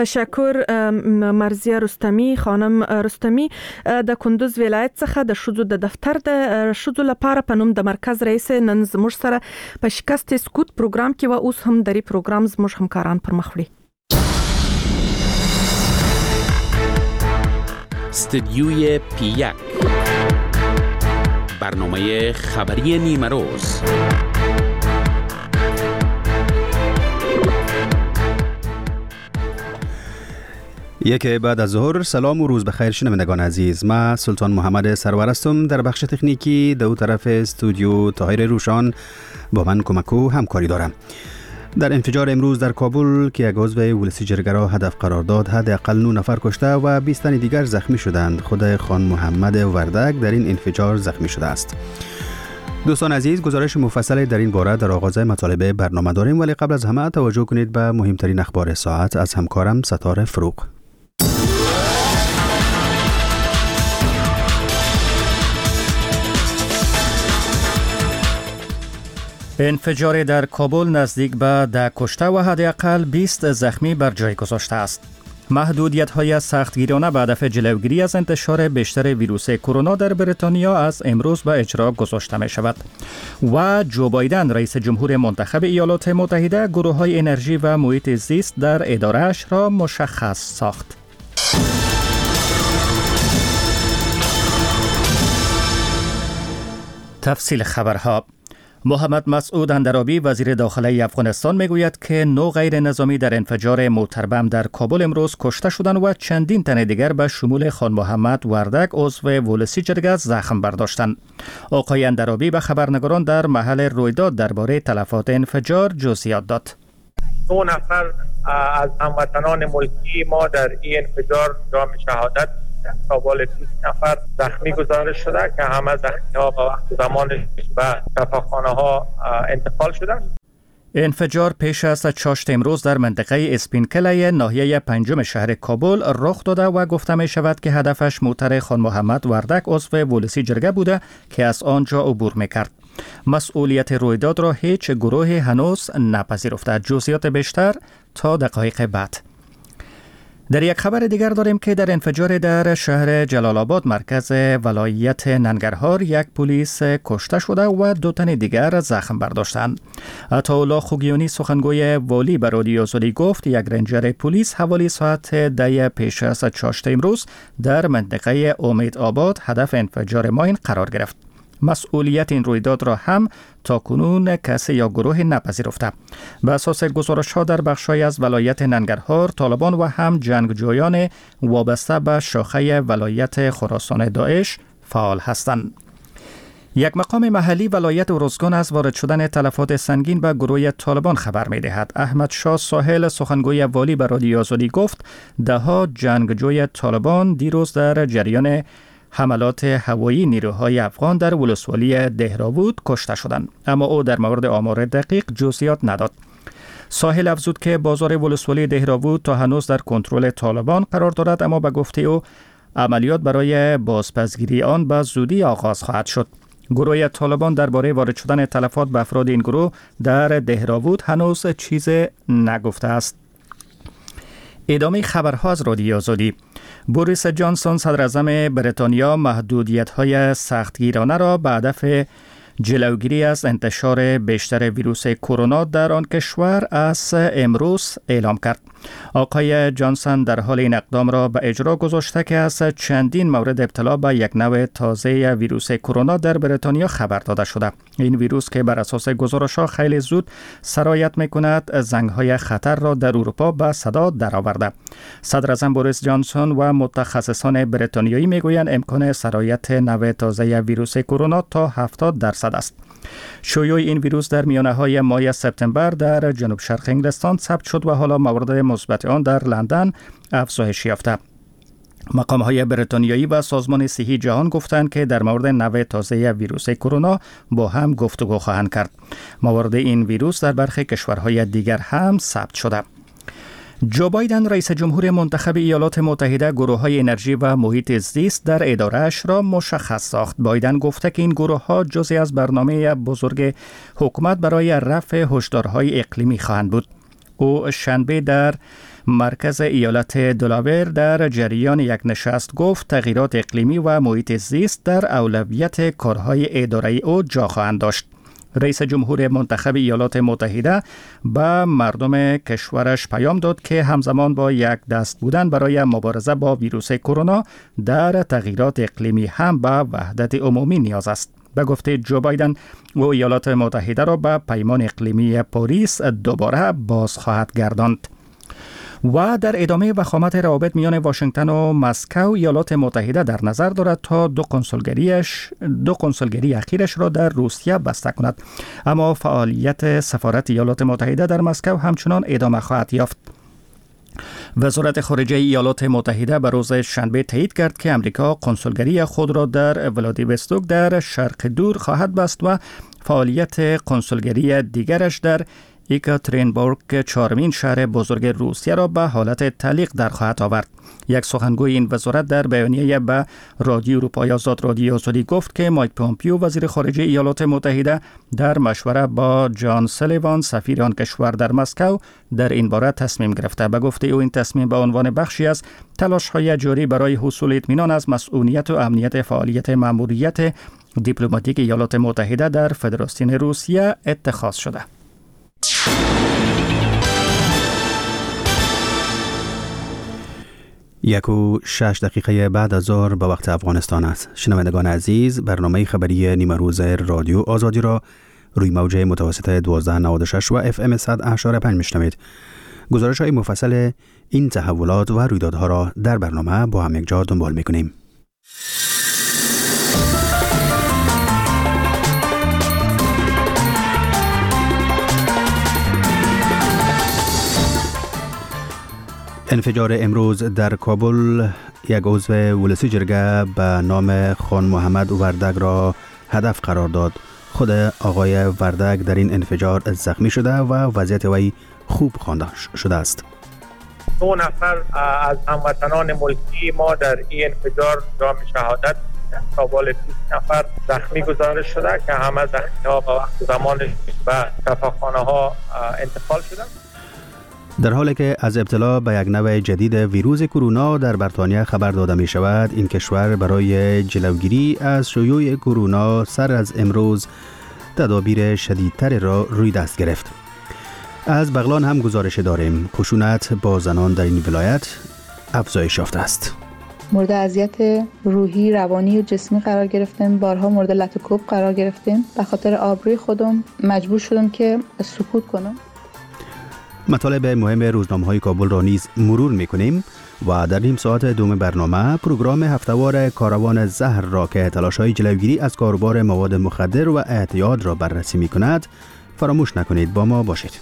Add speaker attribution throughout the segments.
Speaker 1: تشکر مرزیه رستمی. خانم رستمی د کندوز ولایت څخه د شذو د دفتر د شذو لپاره په نوم د مرکز رئیس نن زموږ سره په شکست سکوت پروګرام کې و. اوس هم د ری پروګرام زموږ همکاران پر مخ وړي.
Speaker 2: استدیوی پیک، برنامه خبری نیمه روز.
Speaker 3: یک بعد از ظهر. سلام و روز بخیر شنوندگان عزیز. من سلطان محمد سرور هستم. در بخش تکنیکی دو طرف استودیو طاهر روشان با من کمک و همکاری دارم. در انفجار امروز در کابل که یک عضو ولسی جرگه را هدف قرار داد، حداقل 9 نفر کشته و 20 تن دیگر زخمی شدند. خود خان محمد وردک در این انفجار زخمی شده است. دوستان عزیز، گزارش مفصل در این باره در آغاز مطالب برنامه داریم، ولی قبل از همه توجه کنید به مهمترین اخبار ساعت از همکارم ستاره فروغ.
Speaker 4: انفجار در کابل نزدیک به 10 کشته و حداقل 20 زخمی بر جای گذاشته است. محدودیت‌های سختگیرانه به هدف جلوگیری از انتشار بیشتر ویروس کرونا در بریتانیا از امروز به اجرا گذاشته می شود و جو بایدن رئیس جمهور منتخب ایالات متحده گروه‌های انرژی و محیط زیست در اداره‌اش را مشخص ساخت. تفصیل خبرها. محمد مسعود اندرابی وزیر داخلی افغانستان میگوید که 9 غیر نظامی در انفجار موتر بم در کابل امروز کشته شدند و چندین تن دیگر به شمول خان محمد وردک عضو ولسی جرگه زخم برداشتند. آقای اندرابی به خبرنگاران در محل رویداد درباره تلفات انفجار جزئیات داد.
Speaker 5: 2 نفر از هموطنان ملکی ما در این انفجار جام شهادت تا بالای 20 نفر زخمی گزارش شده که همه زخمی‌ها به وقت زمانش به شفاخانه‌ها انتقال شدند.
Speaker 4: انفجار پیش از چاشت امروز در منطقه اسپینکله ناحیه 5 شهر کابل رخ داده و گفته می شود که هدفش موتر خان محمد وردک عضو ولسی جرگه بوده که از آنجا عبور می‌کرد. مسئولیت رویداد را هیچ گروهی هنوز نپذیرفته. جزئیات بیشتر تا دقایق بعد. در یک خبر دیگر داریم که در انفجار در شهر جلال آباد مرکز ولایت ننگرهار یک پلیس کشته شده و 2 تن دیگر زخم برداشتند. عطاالله خوگیانی سخنگوی والی به رادیو آزادی گفت یک رنجر پلیس حوالی ساعت 10 پیش از چاشت امروز در منطقه امید آباد هدف انفجار ماین قرار گرفت. مسئولیت این رویداد را هم تا کنون کسی یا گروه نپذیرفته. به اساس گزارش‌ها در بخش‌های از ولایت ننگرهار، طالبان و هم جنگجویان وابسته به شاخه ولایت خراسان داعش فعال هستند. یک مقام محلی ولایت ارزگان از وارد شدن تلفات سنگین به گروه طالبان خبر می‌دهد. احمد شاه ساحل سخنگوی والی به رادیو آزادی گفت 10 جنگجوی طالبان دیروز در جریان حملات هوایی نیروهای افغان در ولسوالی دهراوود کشته شدند، اما او در مورد آمار دقیق جزئیات نداد. ساحل افزود که بازار ولسوالی دهراوود تا هنوز در کنترل طالبان قرار دارد، اما به گفته او عملیات برای بازپسگیری آن به زودی آغاز خواهد شد. گروه طالبان درباره وارد شدن تلفات به افراد این گروه در دهراوود هنوز چیز نگفته است. ادامه خبرها از رادیو آزادی. بوریس جانسون صدراعظم بریتانیا محدودیت‌های سختگیرانه را به هدف جلوگیری از انتشار بیشتر ویروس کرونا در آن کشور از امروز اعلام کرد. آقای جانسون در حال این اقدام را به اجرا گذاشته که از چندین مورد ابتلا به یک نوع تازه ویروس کرونا در بریتانیا خبر داده شده. این ویروس که بر اساس گزارش‌ها خیلی زود سرایت می‌کند، زنگ‌های خطر را در اروپا به صدا درآورده. صدراعظم بوریس جانسون و متخصصان بریتانیایی می‌گویند امکان سرایت نوع تازه ویروس کرونا تا 70% است. شیوع این ویروس در میانه‌های ماه سپتامبر در جنوب شرق انگلستان ثبت شد و حالا موارد مثبت آن در لندن افزایش یافته. مقام‌های بریتانیایی و سازمان صحی جهان گفتند که در مورد نوع تازه ویروس کرونا با هم گفتگو خواهند کرد. موارد این ویروس در برخی کشورهای دیگر هم ثبت شده. جو بایدن رئیس جمهور منتخب ایالات متحده گروه‌های انرژی و محیط زیست در اداره‌اش را مشخص ساخت. بایدن گفته که این گروه‌ها جزئی از برنامه بزرگ حکومت برای رفع هشدارهای اقلیمی خواهند بود. او شنبه در مرکز ایالت دلاور در جریان یک نشست گفت تغییرات اقلیمی و محیط زیست در اولویت کارهای اداره او جا خواهند داشت. رئیس جمهور منتخب ایالات متحده به مردم کشورش پیام داد که همزمان با یک دست بودن برای مبارزه با ویروس کرونا در تغییرات اقلیمی هم به وحدت عمومی نیاز است. به گفته جو بایدن، او ایالات متحده را به پیمان اقلیمی پاریس دوباره باز خواهد گرداند. و در ادامه وخامت روابط میان واشنگتن و مسکو، ایالات متحده در نظر دارد تا دو کنسولگری اخیرش را در روسیه بسته کند، اما فعالیت سفارت ایالات متحده در مسکو همچنان ادامه خواهد یافت. وزارت خارجه ایالات متحده به روز شنبه تایید کرد که امریکا کنسولگری خود را در ولادیوستوک در شرق دور خواهد بست و فعالیت کنسولگری دیگرش در ایکاترینبورگ، چهارمین شهر بزرگ روسیه، را به حالت تعلیق در خواهد آورد. یک سخنگوی این وزارت در بیانیه به رادیو اروپای آزاد رادیو آزادی گفت که مایک پومپیو وزیر خارجه ایالات متحده در مشوره با جان سلیوان سفیر آن کشور در مسکو در این باره تصمیم گرفته. به گفته او این تصمیم به عنوان بخشی از تلاش‌های جاری برای حصول اطمینان از مسئولیت و امنیت فعالیت ماموریت دیپلماتیک ایالات متحده در فدراسیون روسیه اتخاذ شده.
Speaker 3: 1:06 بعد از ظهر به وقت افغانستان است. شنوندگان عزیز، برنامه خبری نیمه روز رادیو آزادی را روی موج متوسط 1296 و FM 100.5 میشنوید. گزارش های مفصل این تحولات و رویدادها را در برنامه با هم یکجا دنبال میکنیم. انفجار امروز در کابل، یک عضو ولسی جرگه به نام خان محمد وردگ را هدف قرار داد. خود آقای وردگ در این انفجار زخمی شده و وضعیت وی خوب خوانده شده است.
Speaker 5: 2 نفر از هموطنان ملکی ما در این انفجار جام شهادت، تابال 20 نفر زخمی گزارش شده که همه زخمی‌ها به وقت زمانش به شفاخانه‌ها انتقال شدند.
Speaker 3: در حالی که از ابتلا به یک نوع جدید ویروس کرونا در بریتانیا خبر داده می شود، این کشور برای جلوگیری از شیوع کرونا سر از امروز تدابیر شدیدتر را روی دست گرفت. از بغلان هم گزارش داریم. خشونت با زنان در این ولایت افزایش یافته است.
Speaker 6: مورد اذیت روحی، روانی و جسمی قرار گرفتیم. بارها مورد لط و کوب قرار گرفتیم. به خاطر آبروی خودم مجبور شدم که سکوت کنم.
Speaker 3: مطالب مهم روزنامه‌های کابل را نیز مرور می‌کنیم و در نیم ساعت دوم برنامه پروگرام هفته‌وار کاروان زهر را که تلاش‌های جلوگیری از کاروبار مواد مخدر و اعتیاد را بررسی می‌کند فراموش نکنید. با ما باشید.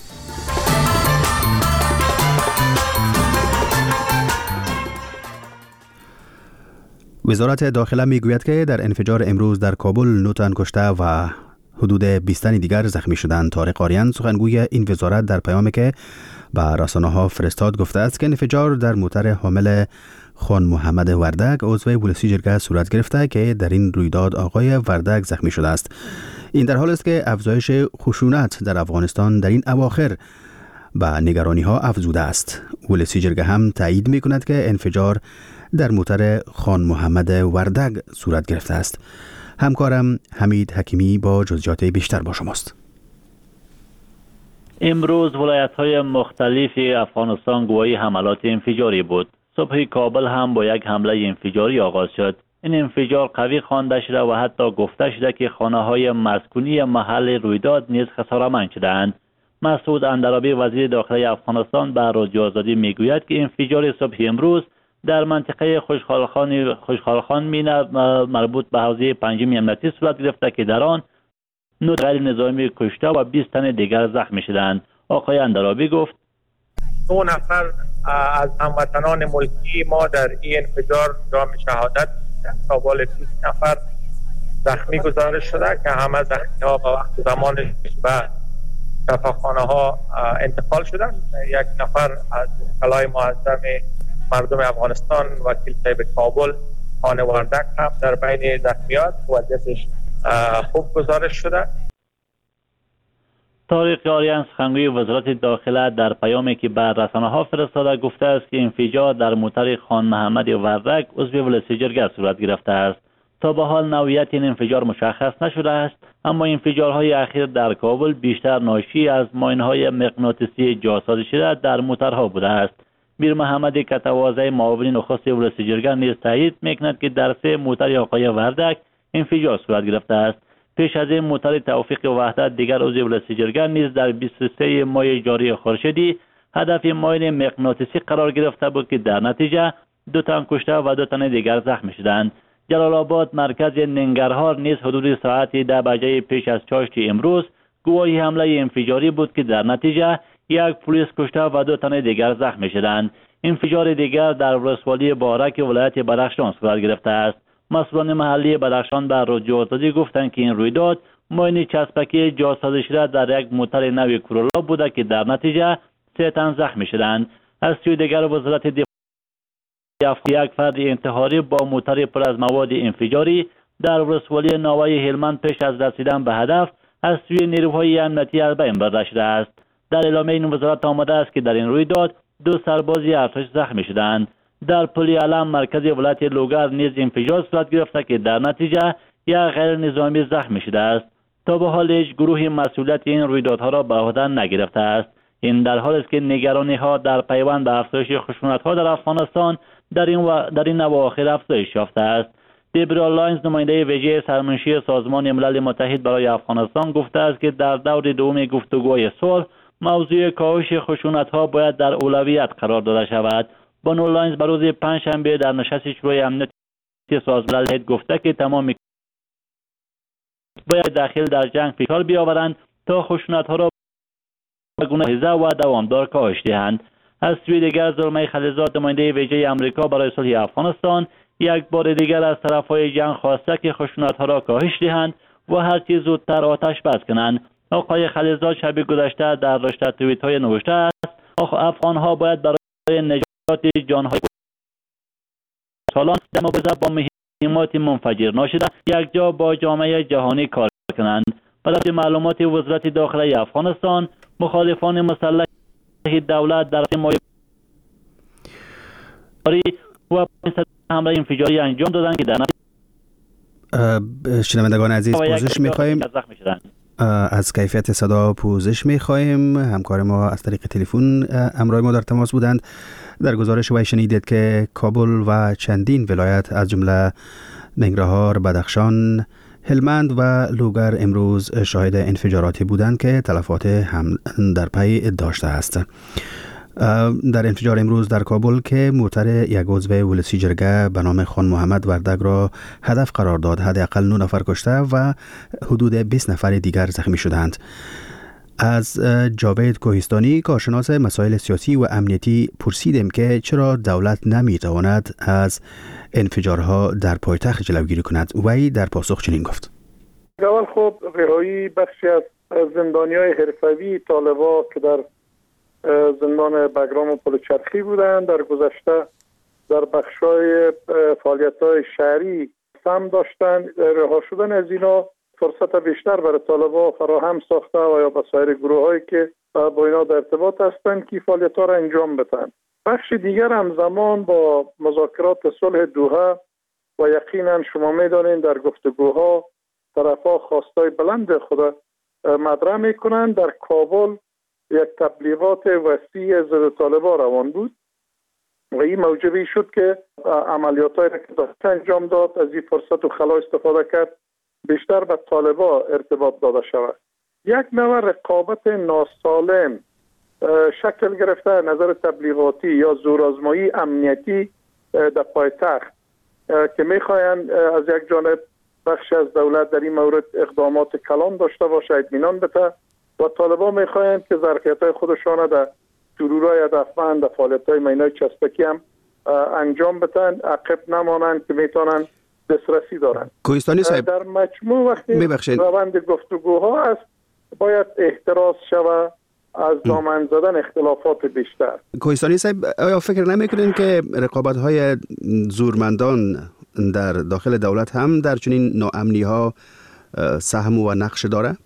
Speaker 3: وزارت داخله میگوید که در انفجار امروز در کابل 9 تن کشته و حدود 20 تن دیگر زخمی شدند. طارق آریان سخنگوی این وزارت در پیامی که به رسانه‌ها فرستاد گفته است که انفجار در موتر حامل خان محمد وردگ عضو ولسی جرگه صورت گرفته که در این رویداد آقای وردگ زخمی شده است. این در حال است که افزایش خشونت در افغانستان در این اواخر به نگرانی‌ها افزوده است. ولسی جرگه هم تایید می‌کند که انفجار در موتر خان محمد وردگ صورت گرفته است. همکارم حمید حکیمی با جزئیات بیشتر با شماست.
Speaker 7: امروز ولایت‌های مختلف افغانستان گواهی حملات انفجاری بود. صبح کابل هم با یک حمله انفجاری آغاز شد. این انفجار قوی خوانده شده و حتی گفته شده که خانه‌های مسکونی محل رویداد نیز خساره‌مند شدند. مسعود اندرابی وزیر داخلی افغانستان به رادیو آزادی میگوید که انفجار صبح امروز در منطقه خوشحالخان مینه مربوط به حوزه 5 امنیتی صورت گرفته که در آن 9 غیر نظامی کشته و 20 تن دیگر زخمی شدند. آقای اندرابی گفت
Speaker 5: 2 نفر از هموطنان ملکی ما در این انفجار جام شهادت، تابال 20 نفر زخمی گزارش شده که همه زخمی‌ها به وقت زمانش به شفاخانه‌ها انتقال شدند. 1 نفر از کلای معظم مردم افغانستان وکیل صاحب کابل خان وردگ هم در بین زخمیات وضعیتش خوب گزارش شده.
Speaker 7: طارق آریان سخنگوی وزارت داخله در پیامی که به رسانه‌ها فرستاده گفته است که انفجار در موتر خان محمد وردک عضو ولسیجرگه صورت گرفته است. تا به حال نوعیت این انفجار مشخص نشده است، اما انفجارهای اخیر در کابل بیشتر ناشی از ماین‌های مغناطیسی جاسازی شده در موترها بوده است. میر محمد کتوازه معاون نخست ولسیجرگه نیز تایید می‌کند که در 3 موتر آقای وردک انفجار صورت گرفته است. پیش از این موتر توفیق وحدت دیگر عضو ولسیجرگه نیز در 23 ماه جاری خورشیدی هدف ماین مغناطیسی قرار گرفته بود که در نتیجه 2 تن کشته و 2 تن دیگر زخمی شدند. جلال آباد مرکز ننگرهار نیز حدود ساعت 10 بجه پیش از چاشت امروز گواهی حمله انفجاری بود که در نتیجه 1 پلیس کشته و 2 تن دیگر زخمی شدند. انفجار دیگر در ولسوالی بارک ولایت بدخشان صورت گرفته است. مسئولان محلی بدخشان به رادیو آزادی گفتند که این رویداد ماین چسبکی جاسازی شده در یک موتر نوی کورولا بوده که در نتیجه 3 تن زخمی شدند. از سوی دیگر وزارت دفاع یک فرد انتحاری با موتر پر از مواد انفجاری در ولسوالی ناوی هلمند پیش از رسیدن به هدف از سوی نیروهای امنیتی از بین برده شده است. در اعلامیه این وزارت آمده است که در این رویداد 2 سرباز ارتش زخمی شدند. در پل علم مرکز ولایت لوگر نیز انفجار صورت گرفته که در نتیجه 1 غیر نظامی زخمی شده است. تا به حال هیچ گروهی مسئولیت این رویدادها را به عهده نگرفته است. این در حالی است که نگرانی‌ها در پیوند به افزایش خشونت‌ها در افغانستان در این اواخر افزایش یافته است. دیبرا لاینز نماینده ویژه سرمنشی سازمان ملل متحد برای افغانستان گفته است که در دور دوم گفتگوهای صلح موضوع کاهش خشونت‌ها باید در اولویت قرار داده شود. بانو لاینز به روز پنجشنبه در نشست شورای امنیت سازمان ملل گفته که تمام باید داخل در جنگ فشار بیاورند تا خشونت‌ها را به گونه و دوامدار کاهش دهند. از سوی دیگر زلمه خلیلزاد نماینده ویژه آمریکا برای صلح افغانستان یک بار دیگر از طرفهای جنگ خواسته که خشونت‌ها را کاهش دهند و هر چیز زودتر آتش بس کنند. آقای خلیلزاد شب گذشته در رشته توییت‌های نوشته است افغان‌ها باید برای نجات جان‌های سالان در مبارزه با مهمات منفجر ناشده یک جا با جامعه جهانی کار کنند. برای معلومات وزارت داخله افغانستان مخالفان مسلح دولت در ماه و حمله انفجاری انجام دادند که در
Speaker 3: شنوندگان عزیز پوزش می‌خواهیم از کیفیت صدا پوزش می‌خواهیم. همکار ما از طریق تلفن همراه ما در تماس بودند. در گزارش وی شنیدید که کابل و چندین ولایت از جمله ننگرهار، بدخشان، هلمند و لوگر امروز شاهد انفجاراتی بودند که تلفات هم در پی داشته است. در انفجار امروز در کابل که موتر یک عضو ولسیجرگه به نام خان محمد وردک را هدف قرار داد، حداقل 9 نفر کشته و حدود 20 نفر دیگر زخمی شدند. از جاوید کوهستانی کارشناس مسائل سیاسی و امنیتی پرسیدیم که چرا دولت نمیتواند از انفجارها در پایتخت جلوگیری کند. وی در پاسخ چنین گفت:
Speaker 8: اول خب رهایی بخشی از زندانیای حرفه‌ای طالبان که در زندان بگرام و پلچرخی بودند در گذشته در بخشای فعالیت‌های شهری سهم داشتند، رها شدن از اینا فرصت بیشتر برای طالبان فراهم ساخته و یا به سایر گروه‌هایی که با اینا در ارتباط هستند که فعالیت‌ها را انجام بدن. بخش دیگر همزمان با مذاکرات صلح دوحه و یقینا شما می‌دانید در گفتگوها طرف‌ها خواستای بلند خود مطرح می‌کنند. در کابل یک تبلیغات وسیع ضد طالبان روان بود و این موجبی شد که عملیات‌هایی که انجام داد از این فرصت و خلا استفاده کرد بیشتر به طالبان ارتباط داده شود. یک نوع رقابت ناسالم شکل گرفته نظر تبلیغاتی یا زورآزمایی امنیتی در پایتخت که میخواهند از یک جانب بخش از دولت در این مورد اقدامات کلان داشته باشه، اطمینان بده و طالبان میخواهند که ظرفیت‌های خودشان در سرورهای هدفمند در فعالیت‌های مینای چسبکی هم انجام بدن، عقب نمانند که میتونن دسترسی دارن.
Speaker 3: کوهستانی صاحب
Speaker 8: در مجموع وقتی روند گفتگوها است باید احتراز شود از دامن زدن اختلافات بیشتر.
Speaker 3: کوهستانی صاحب آیا فکر نمی‌کنین که رقابت‌های زورمندان در داخل دولت هم در چنین ناامنی‌ها سهم و نقش داره؟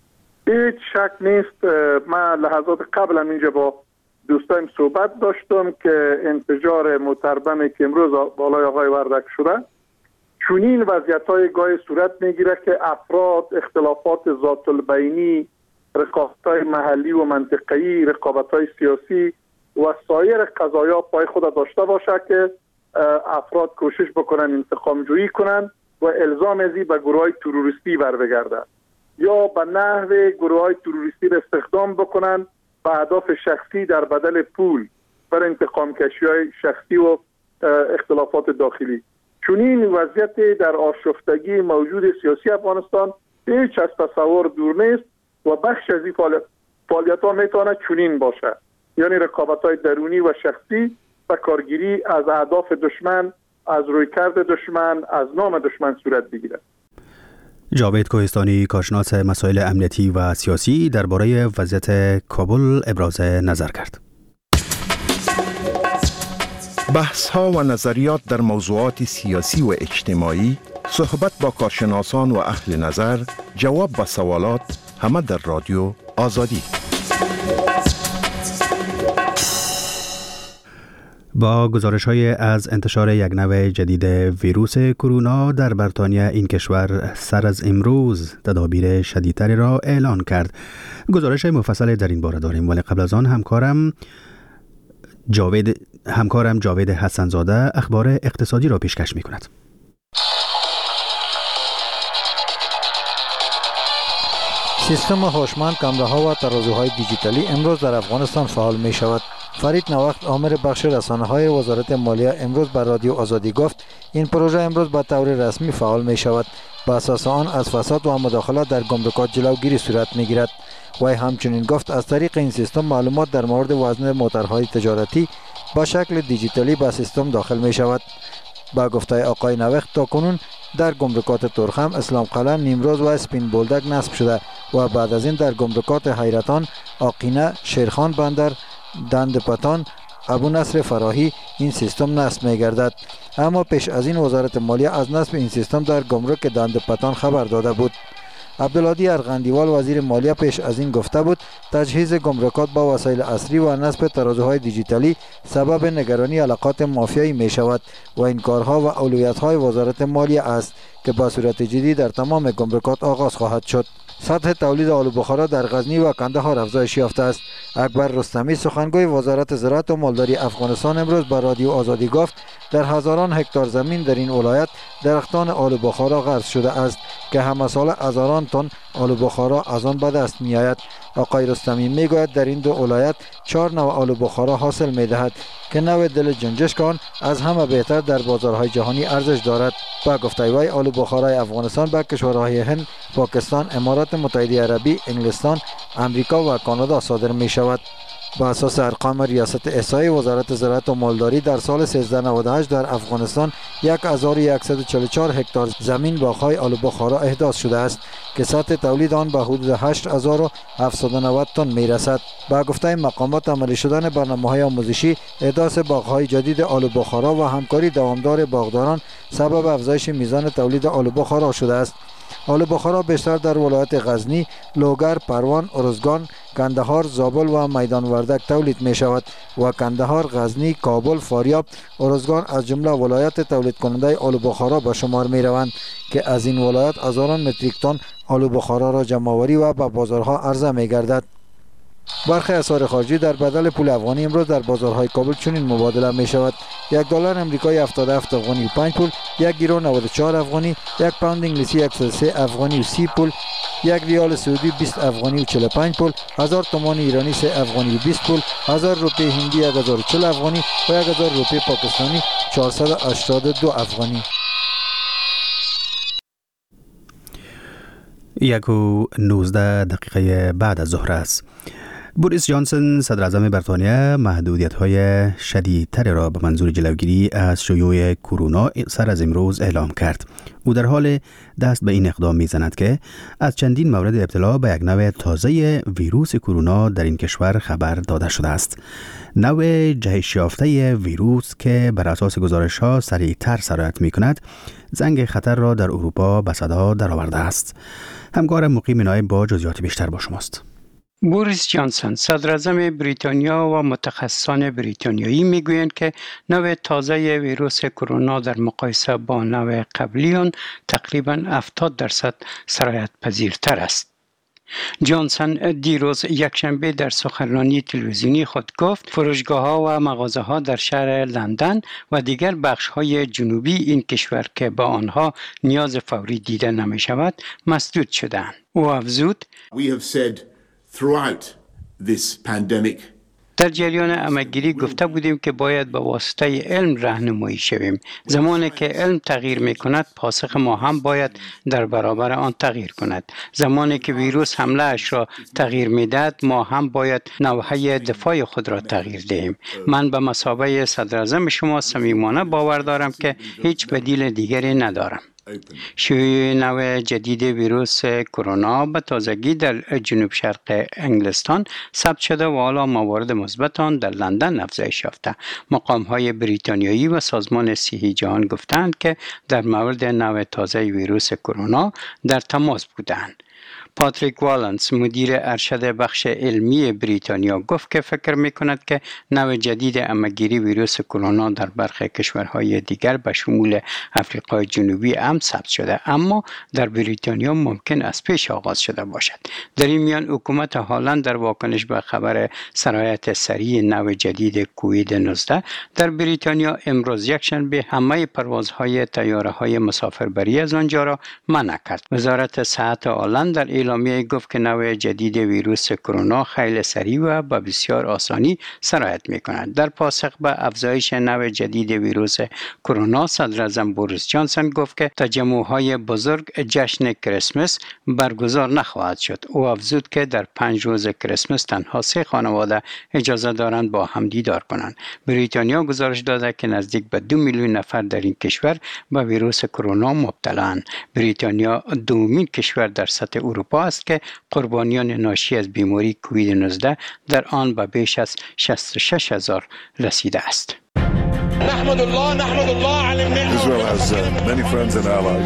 Speaker 8: هیچ شک نیست. من لحظات قبل اینجا با دوستایم صحبت داشتم که انفجار موتربمی که امروز بالای آقای وردک شده، چونین وضعیت‌های گاهی صورت میگیره که افراد اختلافات ذات البینی، رقابت‌های محلی و منطقه‌ای، رقابت‌های سیاسی و سایر قضایا پای خود داشته باشه که افراد کوشش بکنن انتقام جویی کنن و الزام ازی به گروه‌های تروریستی بر بگرده یا به نحو گروه‌های تروریستی را استخدام بکنن به اهداف شخصی در بدل پول بر انتقام کشی‌های شخصی و اختلافات داخلی. چونین وضعیت در آشفتگی موجود سیاسی افغانستان هیچ از تصور دور نیست و بخش از این فعالیت‌ها میتونه چونین باشه، یعنی رقابت‌های درونی و شخصی و کارگیری از اهداف دشمن، از رویکرد دشمن، از نام دشمن صورت بگیرد.
Speaker 3: جاوید کوهستانی، کارشناس مسائل امنیتی و سیاسی، درباره وضعیت کابل ابراز نظر کرد.
Speaker 9: بحث‌ها و نظریات در موضوعات سیاسی و اجتماعی، صحبت با کارشناسان و اهل نظر، جواب به سوالات، همه در رادیو آزادی.
Speaker 3: با گزارش‌های از انتشار یک نوع جدید ویروس کرونا در بریتانیا، این کشور سر از امروز تدابیر شدیدتری را اعلان کرد. گزارش مفصل در این باره داریم، ولی قبل از آن همکارم جاوید حسنزاده اخبار اقتصادی را پیشکش می‌کند.
Speaker 10: سیستم هوشمند کامراها و ترازوهای دیجیتالی امروز در افغانستان فعال می شود. فرید نواخت، آمر بخش رسانه‌های وزارت مالیه، امروز بر رادیو آزادی گفت این پروژه امروز به طور رسمی فعال می شود. با اساس آن از فساد و مداخله در گمرکات جلوگیری صورت می گیرد. وی همچنین گفت از طریق این سیستم معلومات در مورد وزن موترهای تجارتی با شکل دیجیتالی به سیستم داخل می شود. با گفته آقای نواخت تاکنون در گمرکات ترخم، اسلام قلعه، نیمروز و اسپین بولدک نصب شده و بعد از این در گمرکات حیرتان، آقینه، شیرخان بندر، دند پتان، ابو نصر فراهی این سیستم نصب می گردد. اما پیش از این وزارت مالیه از نصب این سیستم در گمرک دند پتان خبر داده بود. عبدالهادی ارغندیوال وزیر مالیه پیش از این گفته بود تجهیز گمرکات با وسایل عصری و نصب ترازوهای دیجیتالی سبب نگرانی علاقات مافیایی می شود و این کارها و اولویت‌های وزارت مالیه است که با صورت جدی در تمام گمرکات آغاز خواهد شد. سطح تولید آلو بخارا در غزنی و کندهار افزایش یافته است. اکبر رستمی، سخنگوی وزارت زراعت و مالداری افغانستان، امروز بر رادیو آزادی گفت در هزاران هکتار زمین در این ولایت درختان آلو بخارا غرس شده است که همه سال هزاران تن آلو بخارا از آن به دست می آید. آقای رستمی می گوید در این دو ولایت 4 نوع آلو بخارا حاصل می دهد که نوع دل جنجشک آن از همه بهتر در بازارهای جهانی ارزش دارد. با گفته وی آلو بخارای افغانستان به کشورهای هند، پاکستان، امارات متحده عربی، انگلستان، امریکا و کانادا صادر می شود. با اساس ارقام ریاست احصایی وزارت زراعت و مالداری در سال 1398 در افغانستان 1144 هکتار زمین باغ‌های آلو بخارا احداث شده است که سطح تولید آن به حدود 8790 تن میرسد. با گفته مقامات عملی شدن برنامه‌های آموزشی، احداث باغ‌های جدید آلو بخارا و همکاری دوامدار باغداران سبب افزایش میزان تولید آلو بخارا شده است. آلو بخارا بیشتر در ولایت غزنی، لوگر، پروان، ارزگان، کندهار، زابل و میدان وردک تولید می شود و کندهار، غزنی، کابل، فاریاب، ارزگان از جمله ولایت تولید کننده آلو بخارا به شمار می روند که از این ولایت هزاران متریک تن آلو بخارا را جمع‌آوری و به بازارها عرضه می گردد. برخی اسعار خارجی در بدل پول افغانی امروز در بازارهای کابل چنین مبادله می شود: $1 امریکایی 77 افغانی و 5 پول، 1 یورو 94 افغانی، 1 پوند انگلیسی 103 افغانی و 30 پول، 1 ریال سعودی 20 افغانی و 45 پول، 1000 تومان ایرانی 3 افغانی و 20 پول، 1000 روپیه هندی 1040 افغانی و 1000 روپیه پاکستانی 482 افغانی.
Speaker 3: 1:19 بعد از ظهر است. بوریس جانسون صدر اعظم بریتانیا محدودیت‌های شدیدتر را به منظور جلوگیری از شیوع کرونا سر از امروز اعلام کرد. او در حال دست به این اقدام می‌زند که از چندین مورد ابتلا به یک نوع تازه ویروس کرونا در این کشور خبر داده شده است. نوع جهش یافته ویروس که بر اساس گزارش‌ها سریعتر سرایت می‌کند، زنگ خطر را در اروپا به صدا درآورده است. همکارم مقیم نایب با جزئیات بیشتر با شماست.
Speaker 11: بوریس جانسون صدر اعظم بریتانیا و متخصصان بریتانیایی میگویند که نوع تازه ویروس کرونا در مقایسه با نوع قبلی آن تقریباً 70% سرایت پذیرتر است. جانسون دیروز یکشنبه در سخنرانی تلویزیونی خود گفت فروشگاه‌ها و مغازه‌ها در شهر لندن و دیگر بخش‌های جنوبی این کشور که با آنها نیاز فوری دیده نمی‌شود مسدود شدند. او افزود
Speaker 12: throughout this pandemic
Speaker 11: در جریان امه‌گیری گفته بودیم که باید به واسطه علم راهنمایی شویم. زمانی که علم تغییر می‌کند، پاسخ ما هم باید در برابر آن تغییر کند. زمانی که ویروس حمله اش را تغییر می‌دهد، ما هم باید نوحه دفاع خود را تغییر دهیم. من به مثابه صدر اعظم شما صمیمانه باور دارم که هیچ بدیل دیگری ندارم. شیوع نوع جدید ویروس کرونا به تازگی در جنوب شرق انگلستان ثبت شده و حالا موارد مثبت آن در لندن افزایش یافته. مقام‌های بریتانیایی و سازمان صحی جهان گفتند که در مورد نوع تازه ویروس کرونا در تماس بودند. پاتریک والنس مدیر ارشد بخش علمی بریتانیا گفت که فکر می‌کند که نوع جدید امه‌گیری ویروس کرونا در برخی کشورهای دیگر به شمول آفریقای جنوبی هم ثبت شده، اما در بریتانیا ممکن است پیش آغاز شده باشد. در این میان حکومت هلند در واکنش به خبر سرایت سریع نوع جدید کووید 19 در بریتانیا امروز یکشنبه همه پروازهای طیاره‌های مسافربری از آنجا را منع کرد. وزارت صحت هلند در اعلامیه گفت که نوع جدید ویروس کرونا خیلی سریع و با بسیار آسانی سرایت می‌کند. در پاسخ به افزایش نوع جدید ویروس کرونا، صدر اعظم بوریس جانسون گفت که تجمع‌های بزرگ جشن کریسمس برگزار نخواهد شد. او افزود که در 5 روز کریسمس تنها 3 خانواده اجازه دارند با هم دیدار کنند. بریتانیا گزارش داده که نزدیک به 2 میلیون نفر در این کشور به ویروس کرونا مبتلایند. بریتانیا دومین کشور در سطح اروپا است که قربانیان ناشی از بیماری کووید 19 در آن به بیش از 66,000 رسیده است.
Speaker 13: نحمد الله على النعمة.
Speaker 14: Israel has many friends and allies.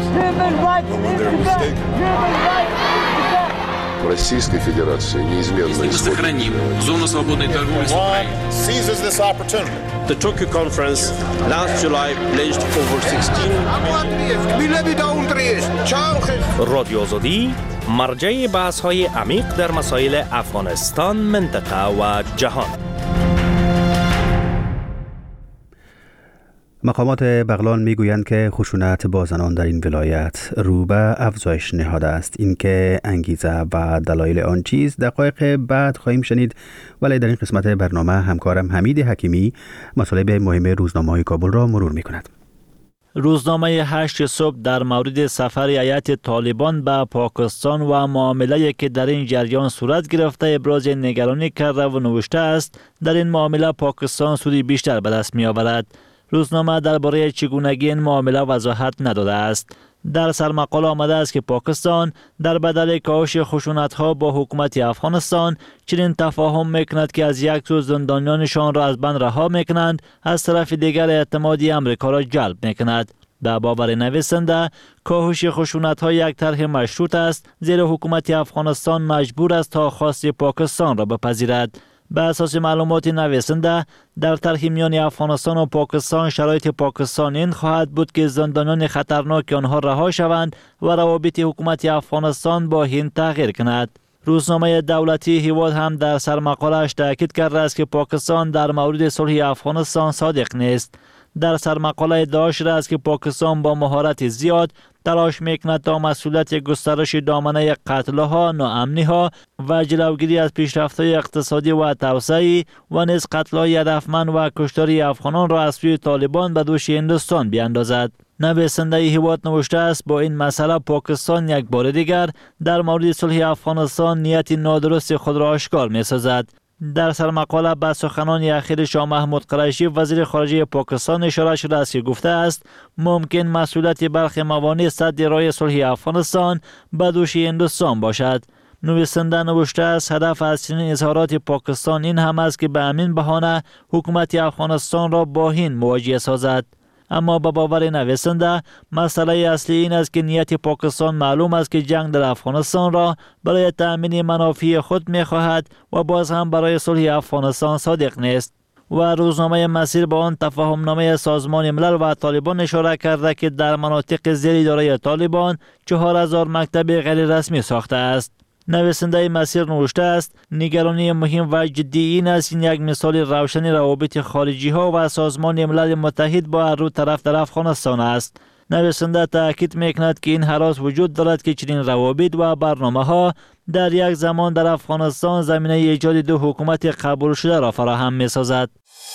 Speaker 15: Российской Федерации неизменно
Speaker 2: сохраним зону свободной торговли с Украиной.
Speaker 13: Seizes this opportunity.
Speaker 16: The Tokyo conference last July pledged over 16
Speaker 17: رادیو آزادی مرجع بحث‌های عمیق در مسائل افغانستان، منطقه و جهان.
Speaker 3: مقامات بغلان میگویند که خشونت با زنان در این ولایت رو به افزایش نهاده است. اینکه انگیزه و دلایل آن چیز دقایق بعد خواهیم شنید، ولی در این قسمت برنامه همکارم حمید حکیمی مطالب مهم روزنامه‌های کابل را مرور می‌کند.
Speaker 18: روزنامه 8 صبح در مورد سفر هیئت طالبان به پاکستان و معامله‌ای که در این جریان صورت گرفته ابراز نگرانی کرده و نوشته است در این معامله پاکستان سودی بیشتر به دست می‌آورد. روزنامه درباره چگونگی این معامله وضاحت نداده است. در سرمقاله آمده است که پاکستان در بدل کاهش خشونت‌ها با حکومت افغانستان چنین تفاهم می‌کند که از یک سو زندانیانشان را از بند رها می‌کنند، از طرف دیگر اعتمادی امریکا را جلب می‌کند. به باور نویسنده کاهش خشونت‌ها یک طرح مشروط است، زیرا حکومت افغانستان مجبور است تا خواست پاکستان را بپذیرد. به اساس معلومات نویسنده در طرح میان افغانستان و پاکستان شرایط پاکستان این خواهد بود که زندانیان خطرناک آنها رها شوند و روابط حکومت افغانستان با هند تغییر کند. روزنامه دولتی هیواد هم در سرمقاله‌اش تاکید کرده است که پاکستان در مورد صلح افغانستان صادق نیست. در سرمقاله ادعا شده است که پاکستان با مهارت زیاد تلاش میکند تا مسئولیت گسترش دامنه قتل‌ها، ناامنی‌ها و جلوگیری از پیشرفت‌های اقتصادی و توسعه‌ای و نیز قتل‌های هدفمند و کشتاری افغانان را از سوی طالبان به دوش هندوستان بیاندازد. نویسنده هیواد نوشته است با این مسئله پاکستان یک بار دیگر در مورد صلح افغانستان نیت نادرست خود را آشکار می‌سازد. در سرمقاله به سخنان اخیر شاه محمود قریشی وزیر خارجه پاکستان اشاره شده است که گفته است ممکن مسئولیت برخی موانع سد راه صلح افغانستان به دوش هندوستان باشد. نویسنده نوشته است هدف از چنین اظهارات پاکستان این هم است که به همین بهانه حکومت افغانستان را با هند مواجه سازد. اما به باور نویسنده مسئله اصلی این است که نیت پاکستان معلوم است که جنگ در افغانستان را برای تأمین منافع خود می‌خواهد و باز هم برای صلح افغانستان صادق نیست. و روزنامه مسیر با آن تفاهمنامه سازمان ملل و طالبان اشاره کرده که در مناطق زیر اداره طالبان 4000 مکتب غیر رسمی ساخته است. نویسنده مسیر نوشته است نگرانی مهم و جدی این است این یک مثال روشن روابط خارجی ها و سازمان ملل متحد با هر دو طرف در افغانستان است. نویسنده تاکید میکند که این هراس وجود دارد که چنین روابط و برنامه ها در یک زمان در افغانستان زمینه ایجاد دو حکومت قبول شده را فراهم می سازد.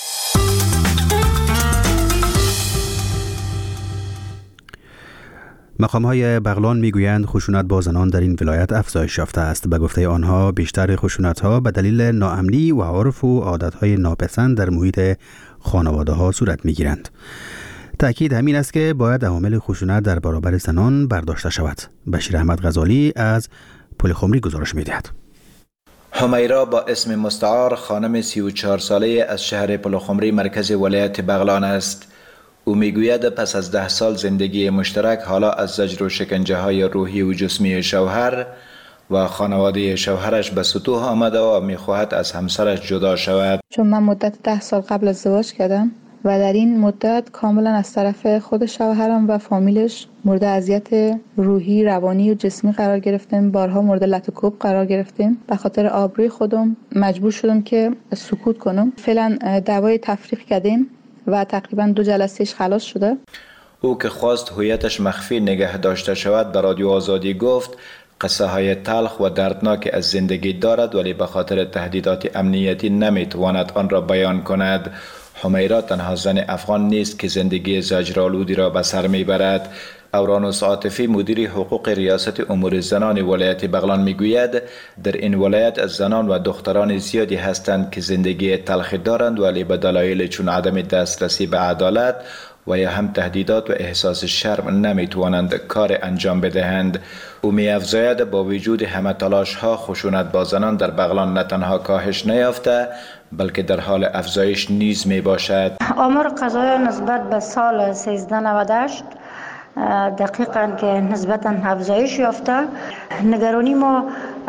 Speaker 3: مقام‌های بغلان میگویند خشونت با زنان در این ولایت افزایش یافته است. به گفته آنها بیشتر خشونت‌ها به دلیل ناامنی و عرف و عادت‌های ناپسند در محیط خانواده‌ها صورت می‌گیرند. تأکید همین است که باید عوامل خشونت در برابر زنان برداشته شود. بشیر احمد غزالی از پلخمری گزارش می‌دهد.
Speaker 19: حمیرا با اسم مستعار خانم 34 ساله از شهر پلخمری مرکز ولایت بغلان است. او میگوید پس از 10 سال زندگی مشترک حالا از زجر و شکنجه های روحی و جسمی شوهر و خانواده شوهرش به سطوح آمده و میخواهد از همسرش جدا شود.
Speaker 6: چون من مدت 10 سال قبل ازدواج کردم و در این مدت کاملا از طرف خود شوهرم و فامیلش مورد اذیت روحی، روانی و جسمی قرار گرفتیم. بارها مورد لط و کوب قرار گرفتیم. به خاطر آبروی خودم مجبور شدم که سکوت کنم. فعلا دعوای تفریق کردیم و تقریبا 2 جلسهش خلاص شده.
Speaker 19: او که خواست هویتش مخفی نگه داشته شود به رادیو آزادی گفت قصه های تلخ و دردناک از زندگی دارد ولی به خاطر تهدیدات امنیتی نمیتواند آن را بیان کند. حمیرا تنها زن افغان نیست که زندگی زجرآلودی را به سر میبرد. اورانوس عاطفی مدیر حقوق ریاست امور زنان ولایت بغلان میگوید در این ولایت از زنان و دختران زیادی هستند که زندگی تلخی دارند ولی به دلایل چون عدم دسترسی به عدالت و یا هم تهدیدات و احساس شرم نمیتوانند کار انجام بدهند. او می‌افزاید با وجود همه تلاش ها خشونت با زنان در بغلان نه تنها کاهش نیافته بلکه در حال افزایش نیز می باشد.
Speaker 20: آمار قضایی نسبت به سال 1398 دقیقاً که نسبتاً افزایش یافته. نگرانی ما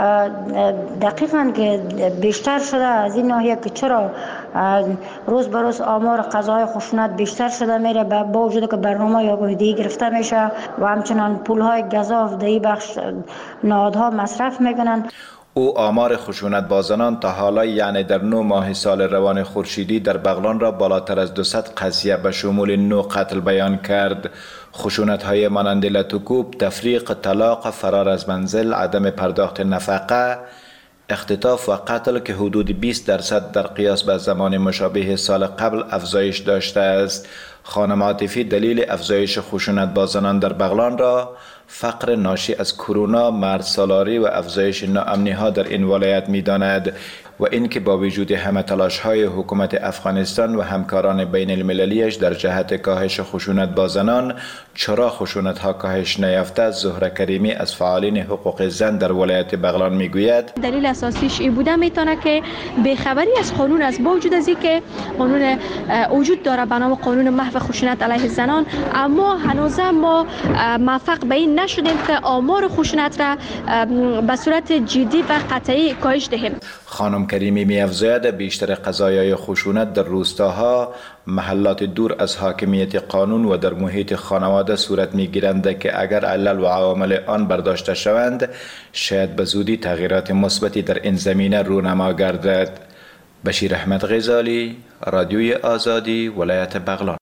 Speaker 20: دقیقاً که بیشتر شده از این ناحیه که چرا روز به روز آمار قضای خشونت بیشتر شده میره با وجود که برنامه یابیدی گرفته میشه و همچنان پولهای گزاف در این بخش نهادها مصرف میکنن.
Speaker 19: او آمار خشونت با زنان تا حالا یعنی در 9 ماه سال روان خورشیدی در بغلان را بالاتر از 200 قضیه به شمول 9 قتل بیان کرد. خشونت های مانند لط و کوب، تفریق، طلاق، فرار از منزل، عدم پرداخت نفقه، اختطاف و قتل که حدود 20% در قیاس به زمان مشابه سال قبل افزایش داشته است. خانم عاطفی دلیل افزایش خشونت با زنان در بغلان را فقر ناشی از کرونا، مردسالاری و افزایش ناامنی ها در این ولایت می داند و اینکه با وجود همه تلاش های حکومت افغانستان و همکاران بین المللیش در جهت کاهش خشونت با زنان چرا خشونت ها کاهش نیافته. زهره کریمی از فعالین حقوق زن در ولایت بغلان میگوید
Speaker 21: دلیل اساسیش این بوده میتونه که بیخبری از قانون است. با وجود از اینکه قانون وجود داره به نام قانون محو خشونت علیه زنان، اما هنوز ما موفق به این نشدیم که آمار خشونت را به صورت جدی و قطعی کاهش دهیم.
Speaker 19: خانم کریمی می‌افزاید بیشتر قضایای خشونت در روستاها، محلات دور از حاکمیت قانون و در محیط خانواده صورت می‌گیرند که اگر علل و عوامل آن برداشته شوند شاید به زودی تغییرات مثبتی در این زمینه رونما گردد. بشیر احمد غزالی، رادیوی آزادی، ولایت بغلان.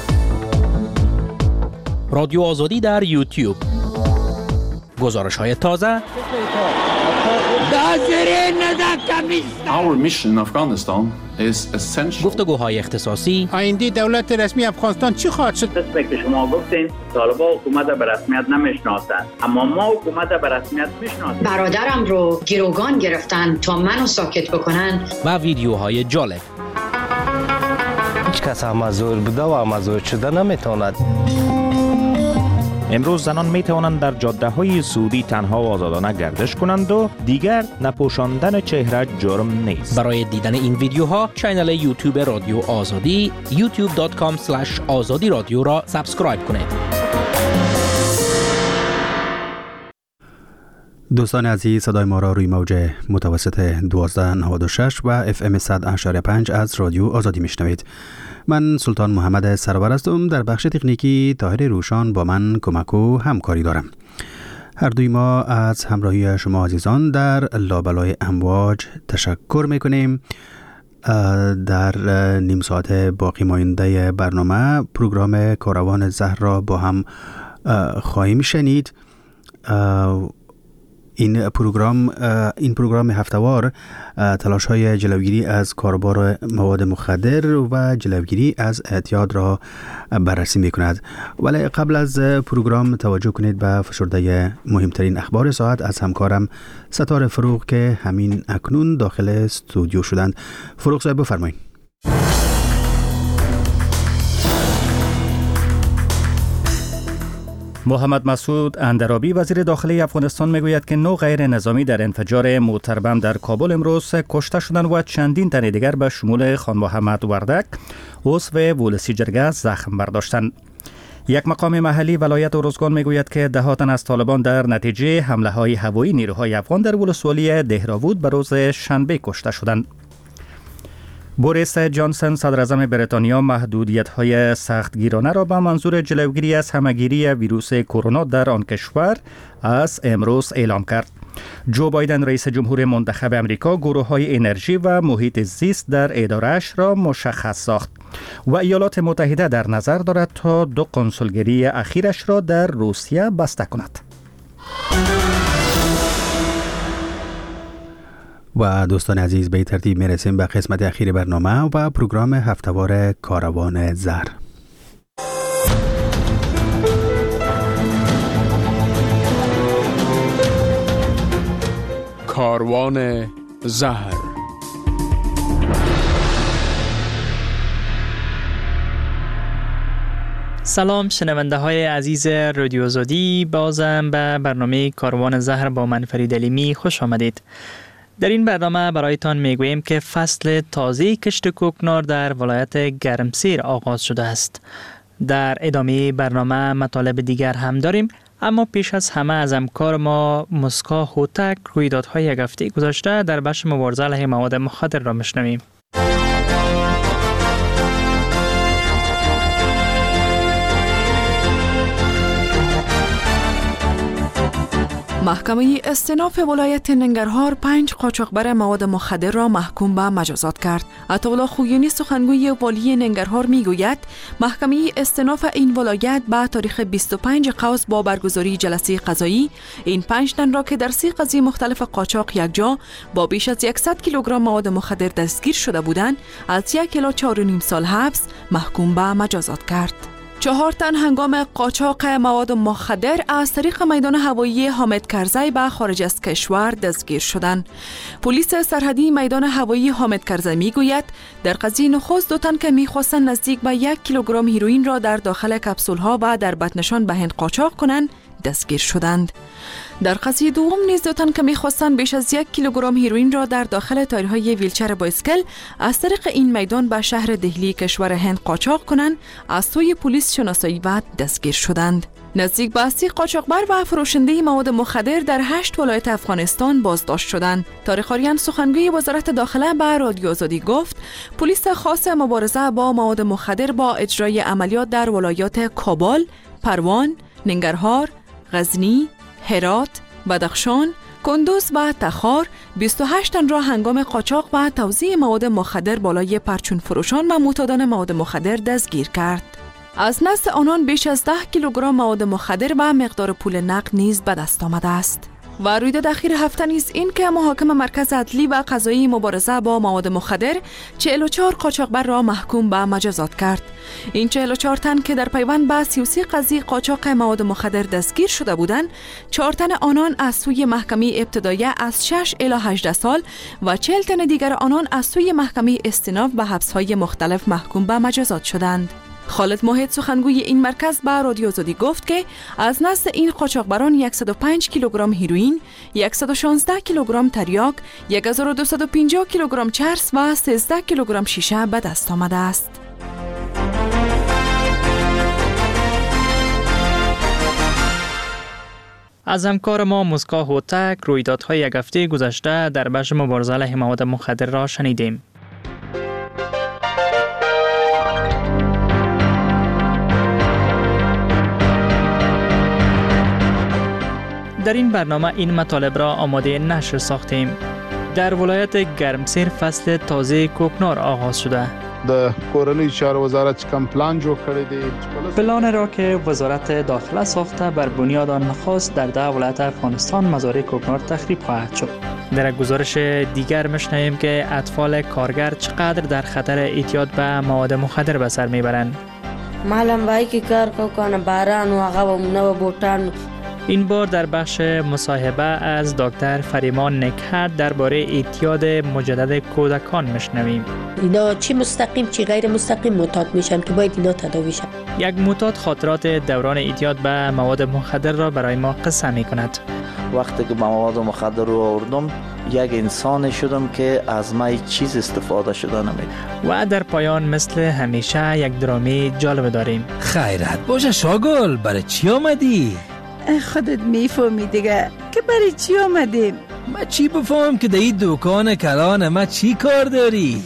Speaker 17: رادیو آزادی در یوتیوب. گزارش‌های تازه،
Speaker 22: نازرین نزاکت
Speaker 2: Our mission in Afghanistan is essential.
Speaker 1: گفتگوهای اختصاصی.
Speaker 22: آینده دولت رسمی افغانستان چی خواهد شد؟
Speaker 23: قسمی که شما گفتین طالبان حکومت به رسمیت نمیشناسند، اما ما حکومت به رسمیت میشناسیم.
Speaker 24: برادرم رو گروگان گرفتن تا منو ساکت بکنن.
Speaker 1: و ویدیوهای جالب.
Speaker 25: هیچ کس مزور بوده و مزور شده نمیتواند.
Speaker 26: امروز زنان می توانند در جاده های سعودی تنها و آزادانه گردش کنند و دیگر نپوشاندن چهره جرم نیست.
Speaker 1: برای دیدن این ویدیوها کانال یوتیوب رادیو آزادی youtube.com/azadi رادیو را سابسکرایب کنید.
Speaker 3: دوستان عزیز، صدای ما را روی موج متوسط 1296 و FM 100.5 از رادیو آزادی میشنوید. من سلطان محمد سرور هستم. در بخش تکنیکی طاهر روشان با من کمک و همکاری دارم. هر دوی ما از همراهی شما عزیزان در لابلای امواج تشکر میکنیم. در نیم ساعت باقی مانده برنامه پروگرام کاروان زهر را با هم خواهیم شنید. این پروگرام هفته‌وار تلاش‌های جلوگیری از کاربار مواد مخدر و جلوگیری از اعتیاد را بررسی می‌کند. ولی قبل از پروگرام توجه کنید به فشرده مهمترین اخبار ساعت از همکارم ستاره فروغ که همین اکنون داخل استودیو شدند. فروغ صاحب بفرمایید.
Speaker 4: محمد مسعود اندرابی وزیر داخلی افغانستان میگوید که 9 غیر نظامی در انفجار موتربم در کابل امروز کشته شدند و چندین تن دیگر به شمول خان محمد وردک عضو ولسی جرگه زخم برداشتند. یک مقام محلی ولایت ارزگان میگوید که دهاتن از طالبان در نتیجه حمله های هوایی نیروهای افغان در ولسوالی دهراوود به روز شنبه کشته شدند. بوریس جانسن صدراعظم بریتانیا محدودیت‌های سختگیرانه را به منظور جلوگیری از همه‌گیری ویروس کرونا در آن کشور از امروز اعلام کرد. جو بایدن رئیس جمهور منتخب امریکا گروه‌های انرژی و محیط زیست در اداره‌اش را مشخص ساخت و ایالات متحده در نظر دارد تا 2 کنسولگری اخیرش را در روسیه بسته کند.
Speaker 3: و دوستان عزیز، به ترتیب میرسیم به قسمت اخیر برنامه و پروگرام هفته‌وار کاروان زهر.
Speaker 27: کاروان زهر.
Speaker 28: سلام شنونده های عزیز رادیو آزادی، بازم به برنامه کاروان زهر با من فرید علیمی خوش آمدید. در این برنامه برایتان میگوییم که فصل تازه کشت کوکنار در ولایت گرمسیر آغاز شده است. در ادامه برنامه مطالب دیگر هم داریم، اما پیش از همه از همکار ما مسکا هوتک رویدادهای یک هفته گذشته در بخش مبارزه علیه مواد مخدر را میشنویم.
Speaker 29: محکمه استئناف ولایت ننگرهار 5 قاچاقبر مواد مخدر را محکوم به مجازات کرد. عطاالله خویانی سخنگوی والی ننگرهار میگوید محکمه استئناف این ولایت به تاریخ 25 قوس با برگزاری جلسه قضایی این 5 تن را که در 30 قضیه مختلف قاچاق یکجا با بیش از 100 کیلوگرم مواد مخدر دستگیر شده بودند از 1 الی 4.5 سال حبس محکوم به مجازات کرد. 4 تن هنگام قاچاق مواد مخدر از طریق میدان هوایی حامد کرزی به خارج از کشور دستگیر شدند. پلیس سرحدی میدان هوایی حامد کرزی میگوید در قضیه نخست 2 تن که میخواستند نزدیک به 1 کیلوگرم هیروئین را در داخل کپسول‌ها و در بطنشان به هند قاچاق کنند دستگیر شدند. در قضیه دوم نیز 2 تن که می‌خواستند بیش از 1 کیلوگرم هیروئین را در داخل تایرهای ویلچر بایسکل از طریق این میدان به شهر دهلی کشور هند قاچاق کنند از سوی پلیس شناسایی و دستگیر شدند. نزدیک به 30 قاچاقبر و فروشنده مواد مخدر در 8 ولایت افغانستان بازداشت شدند. طارق آریان سخنگوی وزارت داخله به رادیو آزادی گفت پلیس خاص مبارزه با مواد مخدر با اجرای عملیات در ولایات کابل، پروان، ننگرهار، غزنی، هرات، بدخشان، کندوز و تخار 28 تن را هنگام قاچاق و توزیع مواد مخدر بالای پرچون فروشان و معتادان مواد مخدر دستگیر کرد. از نزد آنان بیش از 10 کیلوگرم مواد مخدر و مقدار پول نقد نیز به دست آمده است. و رویداد اخیر هفته نیز این که محاکم مرکز عدلی و قضایی مبارزه با مواد مخدر 44 قاچاقبر را محکوم به مجازات کرد. این 44 تن که در پیوند به 33 قضیه قاچاق مواد مخدر دستگیر شده بودند، 4 تن آنان از سوی محکمه ابتدایه از 6 الی 18 سال و 40 تن دیگر آنان از سوی محکمه استیناف به حبس‌های مختلف محکوم به مجازات شدند. خالد موحد سخنگوی این مرکز به رادیو آزادی گفت که از نزد این قاچاقبران 105 کیلوگرم هیروئین، 116 کیلوگرم تریاک، 1250 کیلوگرم چرس و 13 کیلوگرم شیشه به دست آمده است.
Speaker 28: از همکار ما مسکا هوتک رویدادهای یک هفته گذشته در بخش مبارزه علیه مواد مخدر را شنیدیم. در این برنامه این مطالب را آماده نشر ساختیم. در ولایت گرمسیر فصل تازه کوکنار آغاز شده.
Speaker 22: د کورنۍ چارو وزارت کم پلان جوړ کړی دی.
Speaker 28: پلان را که وزارت داخله ساخته بر بنیاد آن نخست در 10 ولایت افغانستان مزارع کوکنار تخریب خواهد شد. در گزارش دیگر میشنویم که اطفال کارگر چقدر در خطر اعتیاد به مواد مخدر به سر میبرند.
Speaker 5: معلم وای که کار کوکنه باران و هغه نو بوتان.
Speaker 28: این بار در بخش مصاحبه از دکتر فریمان نکهت درباره اعتیاد مجدد کودکان میشنویم.
Speaker 5: اینا چی مستقیم چی غیر مستقیم معتاد میشن که باید اینا تداوی شن.
Speaker 28: یک معتاد خاطرات دوران اعتیاد به مواد مخدر را برای ما قصه میکند.
Speaker 7: وقتی که مواد مخدر رو آوردم یک انسان شدم که از ما هیچ چیز استفاده شده نمید.
Speaker 28: و در پایان مثل همیشه یک درامی جالب داریم.
Speaker 8: خیرت باشه شاگل، برای چی آمدی؟
Speaker 9: خودت میفهمی دیگه که برای چی آمدیم.
Speaker 8: ما چی بفهم که در این دکان کلان ما چی کار داری؟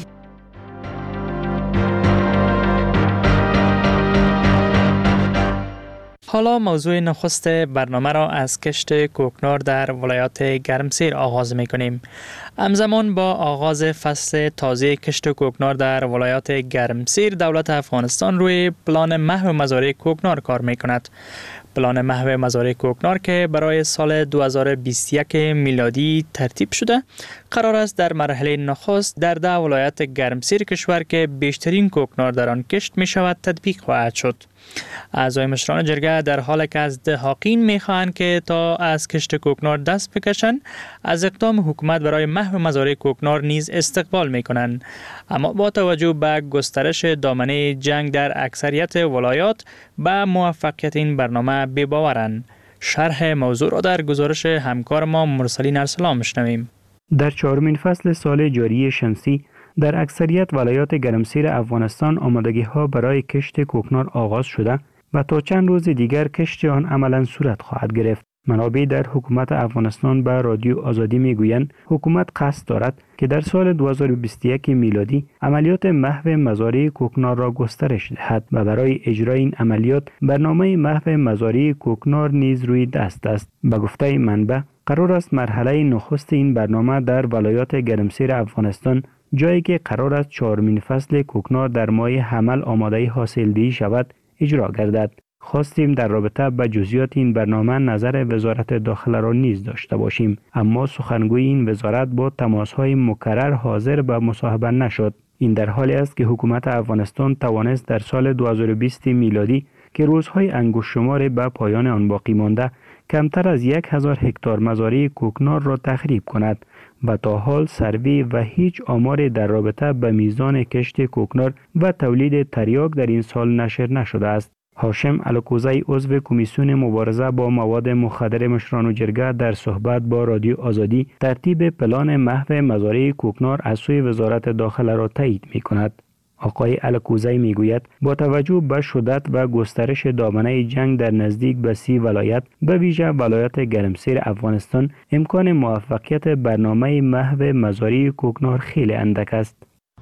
Speaker 28: حالا موضوع نخست برنامه را از کشت کوکنار در ولایت گرمسیر آغاز می‌کنیم. همزمان با آغاز فصل تازه کشت کوکنار در ولایت گرمسیر، دولت افغانستان روی پلان محو مزارع کوکنار کار می‌کند. پلان محو مزارع کوکنار که برای سال 2021 میلادی ترتیب شده، قرار است در مرحله نخست در 10 ولایت گرمسیر کشور که بیشترین کوکنار در آن کشت می شود تطبیق خواهد شد. اعضای مشران جرگه در حالی که از دهاقین می خواهند که تا از کشت کوکنار دست بکشند، از اقدام حکومت برای محو مزارع کوکنار نیز استقبال می کنند. اما با توجه به گسترش دامنه جنگ در اکثریت ولایات به موفقیت این برنامه بی‌باورند. شرح موضوع را در گزارش همکار ما مرسلین ارسلان میشنویم.
Speaker 10: در 4مین فصل سال جاری شمسی در اکثریت ولایات گرمسیر افغانستان آمادگی‌ها برای کشت کوکنار آغاز شده و تا چند روز دیگر کشت آن عملاً صورت خواهد گرفت. منابع در حکومت افغانستان به رادیو آزادی میگویند حکومت قصد دارد که در سال 2021 میلادی عملیات محو مزارع کوکنار را گسترش دهد و برای اجرای این عملیات برنامه محو مزارع کوکنار نیز روی دست است. به گفته منبع قرار است مرحله نخست این برنامه در ولایات گرمسیر افغانستان، جایی که قرار است 4مین فصل کوکنار در ماه حمل آماده حاصلدهی شود، اجرا گردد. خواستیم در رابطه با جزئیات این برنامه نظر وزارت داخله را نیز داشته باشیم، اما سخنگوی این وزارت با تماس‌های مکرر حاضر به مصاحبه نشد. این در حالی است که حکومت افغانستان توانست در سال 2020 میلادی که روزهای انگشت شمار به پایان آن باقی مانده کمتر از 1000 هکتار مزارع کوکنار را تخریب کند و تا حال سروی و هیچ آمار در رابطه به میزان کشت کوکنار و تولید تریاک در این سال نشر نشده است. هاشم الکوزی عضو کمیسیون مبارزه با مواد مخدر مشران و جرگه در صحبت با رادیو آزادی ترتیب پلان محو مزارع کوکنار از سوی وزارت داخله را تایید می کند. آقای الکوزی می گوید با توجه به شدت و گسترش دامنه جنگ در نزدیک به 30 ولایت به ویژه ولایت گرمسیر افغانستان امکان موفقیت برنامه محو مزارع کوکنار خیلی اندک است.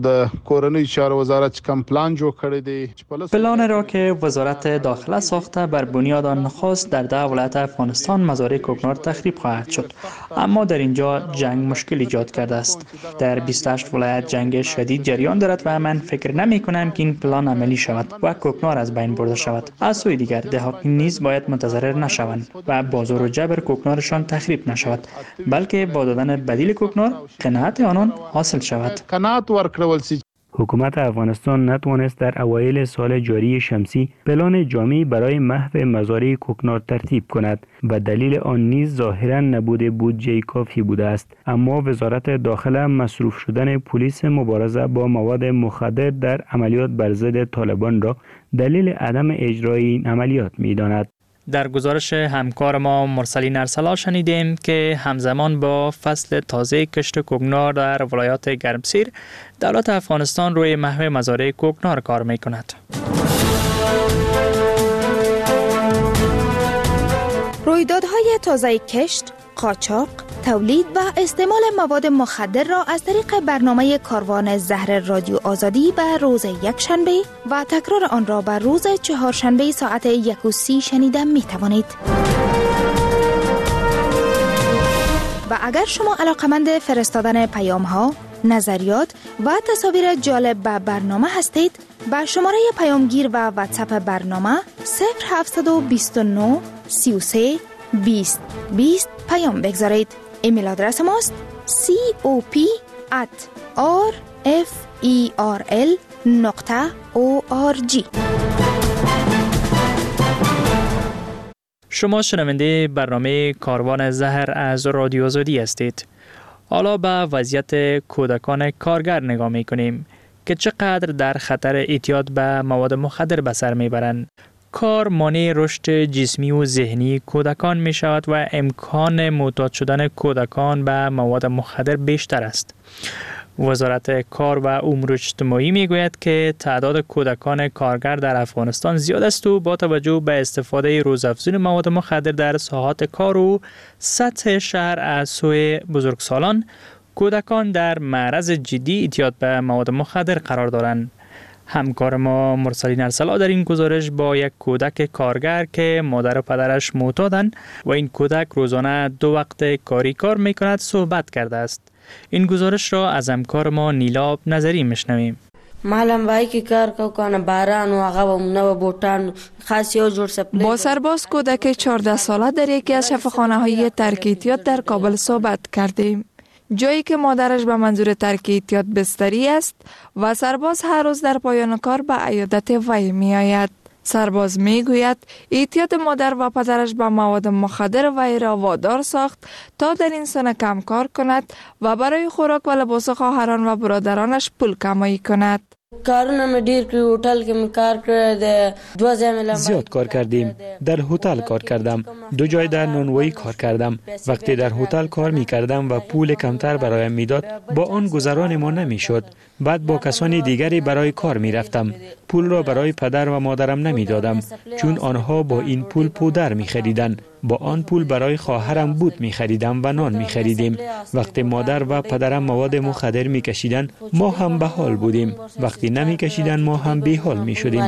Speaker 22: د کورنۍ چارو وزارت کم پلان جوړ کړی دی.
Speaker 28: پلان را که وزارت داخله ساخته بر بنیاد آن نخست در 10 ولایت افغانستان مزارع کوکنار تخریب خواهد شد، اما در اینجا جنگ مشکل ایجاد کرده است. در 28 ولایت جنگ شدید جریان دارد و من فکر نمی کنم که این پلان عملی شود و کوکنار از بین برده شود. از سوی دیگر دهاتیان نیز باید متضرر نشوند و با زور و جبر کوکنارشان تخریب نشود، بلکه با دادن بدیل کوکنار قناعت آنان حاصل شود.
Speaker 10: حکومت افغانستان نتوانست در اوایل سال جاری شمسی پلان جامعی برای محو مزارع کوکنار ترتیب کند و دلیل آن نیز ظاهراً نبود بودجه کافی بوده است. اما وزارت داخله مصروف شدن پلیس مبارزه با مواد مخدر در عملیات بر ضد طالبان را دلیل عدم اجرای این عملیات می‌داند.
Speaker 28: در گزارش همکار ما مرسلین ارسلا شنیدیم که همزمان با فصل تازه کشت کوکنار در ولایات گرمسیر، دولت افغانستان روی محو مزارع کوکنار کار می‌کند.
Speaker 6: رویدادهای تازه کشت، قاچاق، تولید و استعمال مواد مخدر را از طریق برنامه کاروان زهر رادیو آزادی به روز یکشنبه و تکرار آن را به روز چهارشنبه ساعت 1:30 شنیده می توانید. و اگر شما علاقمند فرستادن پیام ها، نظریات و تصاویر جالب به برنامه هستید، با شماره پیامگیر و واتساپ برنامه 0729 33 20 20 پیام بگذارید. ایمیل آدرس ماست cop@referl.org.
Speaker 28: شما شنونده برنامه کاروان زهر از رادیو آزادی هستید. حالا به وضعیت کودکان کارگر نگاه می‌کنیم که چقدر در خطر اعتیاد به مواد مخدر به سر میبرند. کار مانع رشد جسمی و ذهنی کودکان می شود و امکان معتاد شدن کودکان به مواد مخدر بیشتر است. وزارت کار و امور اجتماعی می گوید که تعداد کودکان کارگر در افغانستان زیاد است و با توجه به استفاده روزافزون مواد مخدر در ساحات کار و سطح شهر از سوی بزرگسالان، کودکان در معرض جدی اعتیاد به مواد مخدر قرار دارند. همکار ما مرسلین ارسلا در این گزارش با یک کودک کارگر که مادر و پدرش معتادند و این کودک روزانه 2 وقت کاری کار میکند صحبت کرده است. این گزارش را از همکار ما نیلاب نظری میشنویم.
Speaker 5: معلم وای که کار کنه باران و هغه نو بوتان خاص یو جوړ سپلی.
Speaker 29: با سرباز کودک 14 ساله در یکی از شفاخانه‌های ترک اعتیاد در کابل صحبت کردیم. جایی که مادرش به منظور ترک اعتیاد بستری است و سرباز هر روز در پایان کار به عیادت وی می آید. سرباز می گوید اعتیاد مادر و پدرش به مواد مخدر وی را وادار ساخت تا در این سنه کم کار کند و برای خوراک و لباس خواهران و برادرانش پول کمایی کند.
Speaker 5: کارونه مې ډیر کړی، هوټل کې مې کار کړی د 2 ځای
Speaker 11: زیاد کار کردیم. در هتل کار کردم، 2 جای در نانوایی کار کردم. وقتی در هتل کار می کردم و پول کمتر برایم میداد، با آن گذران ما نمیشد. بعد با کسان دیگری برای کار می رفتم. پول را برای پدر و مادرم نمی دادم چون آنها با این پول پودر می خریدند. با آن پول برای خواهرم بود می خریدم و نان می خریدیم. وقتی مادر و پدرم مواد مخدر می کشیدن ما هم به حال بودیم. وقتی نمی کشیدن ما هم بی حال می شدیم.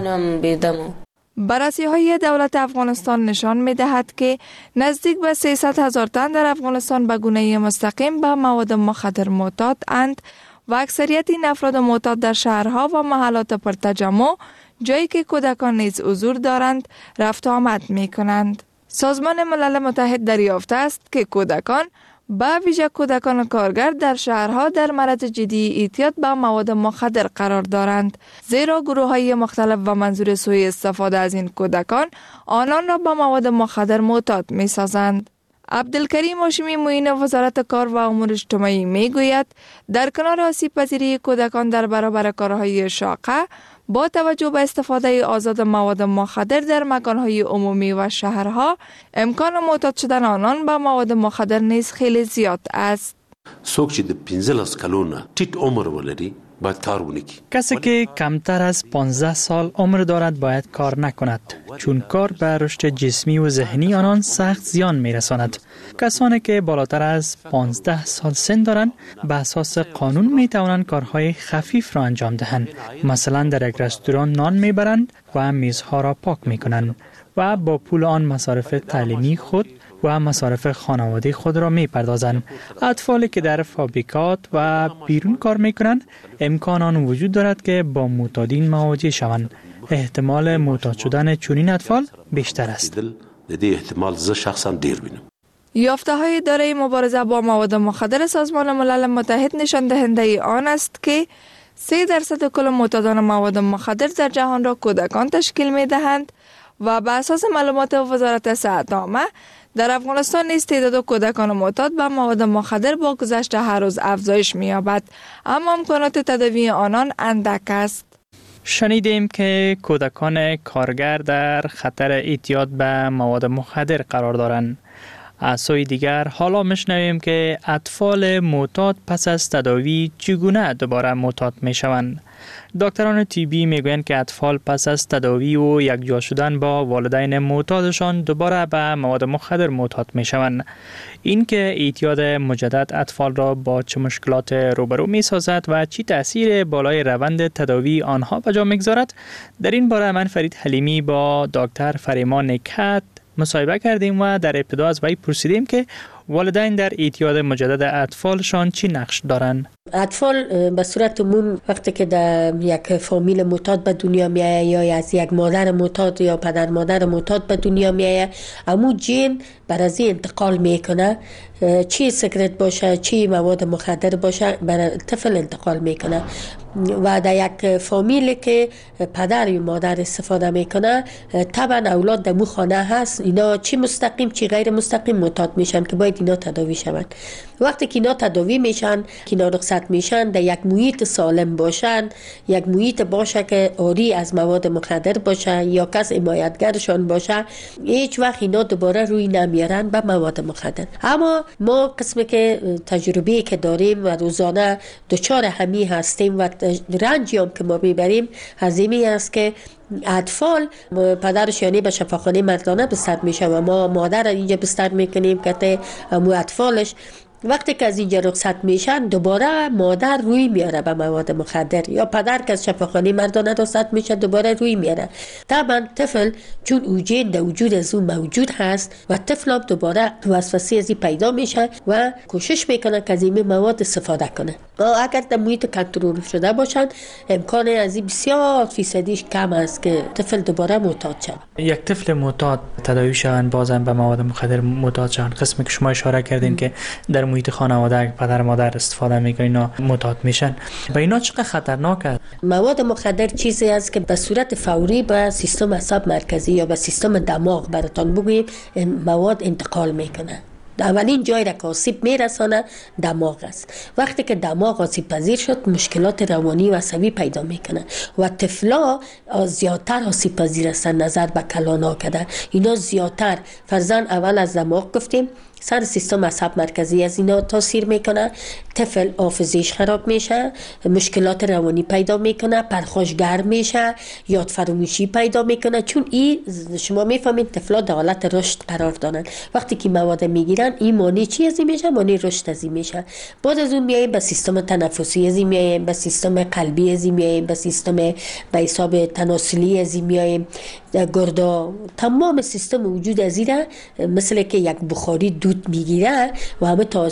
Speaker 29: بررسی‌های دولت افغانستان نشان می‌دهد که نزدیک به 300,000 تن در افغانستان به گونه مستقیم به مواد مخدر معتاد اند و اکثریت این افراد معتاد در شهرها و محلات پرتجمع، جایی که کودکان نیز حضور دارند، رفت و آمد می‌کنند. سازمان ملل متحد دریافته است که کودکان، به ویژه کودکان کارگر در شهرها در معرض جدی اعتیاد به مواد مخدر قرار دارند، زیرا گروه‌های مختلف و منظور سوء استفاده از این کودکان آنان را به مواد مخدر معتاد می‌سازند. عبدالکریم هاشمی معین وزارت کار و امور اجتماعی میگوید در کنار آسیب پذیری کودکان در برابر کارهای شاقه، با توجه به استفاده آزاد مواد مخدر در مکانهای عمومی و شهرها، امکان معتاد شدن آنان به مواد مخدر نیز خیلی زیاد است.
Speaker 12: څوک چې د 15 کلونو ټیټ عمر ولري باید کار بکنی.
Speaker 28: کسی که کمتر از 15 سال عمر دارد باید کار نکند، چون کار به رشد جسمی و ذهنی آنان سخت زیان میرساند. کسانی که بالاتر از 15 سال سن دارند به اساس قانون می توانند کارهای خفیف را انجام دهند. مثلا در یک رستوران نان میبرند و میزها را پاک میکنند و با پول آن مصارف تعلیمی خود و مصارف خانوادگی خود را میپردازند. اطفالی که در فابریکات و بیرون کار میکنند امکان آن وجود دارد که با معتادین مواجه شوند. احتمال معتاد شدن چنین اطفال بیشتر است.
Speaker 12: احتمال ز شخصا دیر بینم.
Speaker 13: یافته های اداره مبارزه با مواد مخدر سازمان ملل متحد نشان دهنده آن است که 3% کل معتادان مواد مخدر در جهان را کودکان تشکیل می دهند و به اساس معلومات وزارت صحت عامه در افغانستان نیز تعداد کودکان معتاد به مواد مخدر با گذشت هر روز افزایش می یابد، اما امکانات تداوی آنان اندک است.
Speaker 28: شنیدیم که کودکان کارگر در خطر اعتیاد به مواد مخدر قرار دارند. از سوی دیگر حالا میشنویم که اطفال معتاد پس از تداوی چگونه دوباره معتاد میشوند. دکتران طبی میگویند که اطفال پس از تداوی و یکجا شدن با والدین معتادشان دوباره به مواد مخدر معتاد میشوند. این که اعتیاد مجدد اطفال را با چه مشکلات روبرو میسازد و چی تأثیر بالای روند تداوی آنها به جا میگذارد، در این باره من فرید حلیمی با دکتر فریما نکهت مصاحبه کردیم و در ابتدا از وی پرسیدیم که والدین در اعتیاد مجدد اطفالشان چی نقش دارند.
Speaker 14: اطفال به صورت عموم وقتی که در یک فامیل معتاد به دنیا میآید یا از یک مادر معتاد یا پدر مادر معتاد به دنیا میآید، امو جین بر از این انتقال میکنه، چی سیگرت باشه چی مواد مخدر باشه بر طفل انتقال میکنه و در یک فامیل که پدر یا مادر استفاده میکنه طبعا اولاد در مو خانه هست، اینا چی مستقیم چی غیر مستقیم معتاد میشن که باید اینا تداوی شوند. وقتی که اینا تداوی میشن که اینا رخصت میشن در یک محیط سالم باشن، یک محیط باشه که آری از مواد مخدر باشه یا کس حمایتگرشان باشه، هیچ وقت اینا دوباره روی نمیارن به مواد مخدر. اما ما قسمی که تجربه که داریم و روزانه دچار همی هستیم و رنجی هم که ما میبریم از این است که اطفال پدرش یعنی به شفاخانه مردانه بستر میشه و ما مادر اینجا بستر میکنیم که امو اطفالش وقتی که از اینجا رخصت میشن دوباره مادر روی میاره به مواد مخدر یا پدر که از شفاخانه مردانه رخصت میشه دوباره روی میاره. طبعا طفل چون اوجین در وجود از اون موجود هست و طفل هم دوباره وسوسه از این پیدا میشه و کوشش میکنه که از این مواد استفاده کنه. اگر در محیط کنترل شده باشن امکان از این بسیار فیصدیش کم است که طفل دوباره معتاد شد.
Speaker 28: یک طفل معتاد تداوی شوند بازم به مواد مخدر معتاد شوند، قسمی که شما اشاره کردین که در محیط خانواده پدر مادر استفاده میکنن اینا معتاد میشن، به اینا چقدر خطرناک است؟
Speaker 14: مواد مخدر چیزی است که به صورت فوری به سیستم اعصاب مرکزی یا به سیستم دماغ براتون بگویم مواد انتقال میکنه. اولین جای را که آسیب میرسانه دماغ است. وقتی که دماغ آسیب پذیر شد مشکلات روانی و عصبی پیدا میکنه و طفلا زیادتر آسیب پذیر هستند نظر به کلانا کده. اینا زیادتر فرزن اول از دماغ گفتیم سر سیستم اعصاب مرکزی از اینا تاثیر میکنه، طفل حافظه‌اش خراب میشه، مشکلات روانی پیدا میکنه، پرخاشگر میشه، یاد فراموشی پیدا میکنه، چون این شما میفهمید طفلا در حالت رشد قرار دارن. وقتی که مواد میگیرن این مانع چی از این میشه؟ مانع رشد از این میشه. بعد از اون میایم به سیستم تنفسی از این میایم، به سیستم قلبی از این میایم، به سیستم به حساب تناسلی از این میایم، گردا، تمام سیستم وجود از این مثل که یک بخاری دود میگیره و همه تا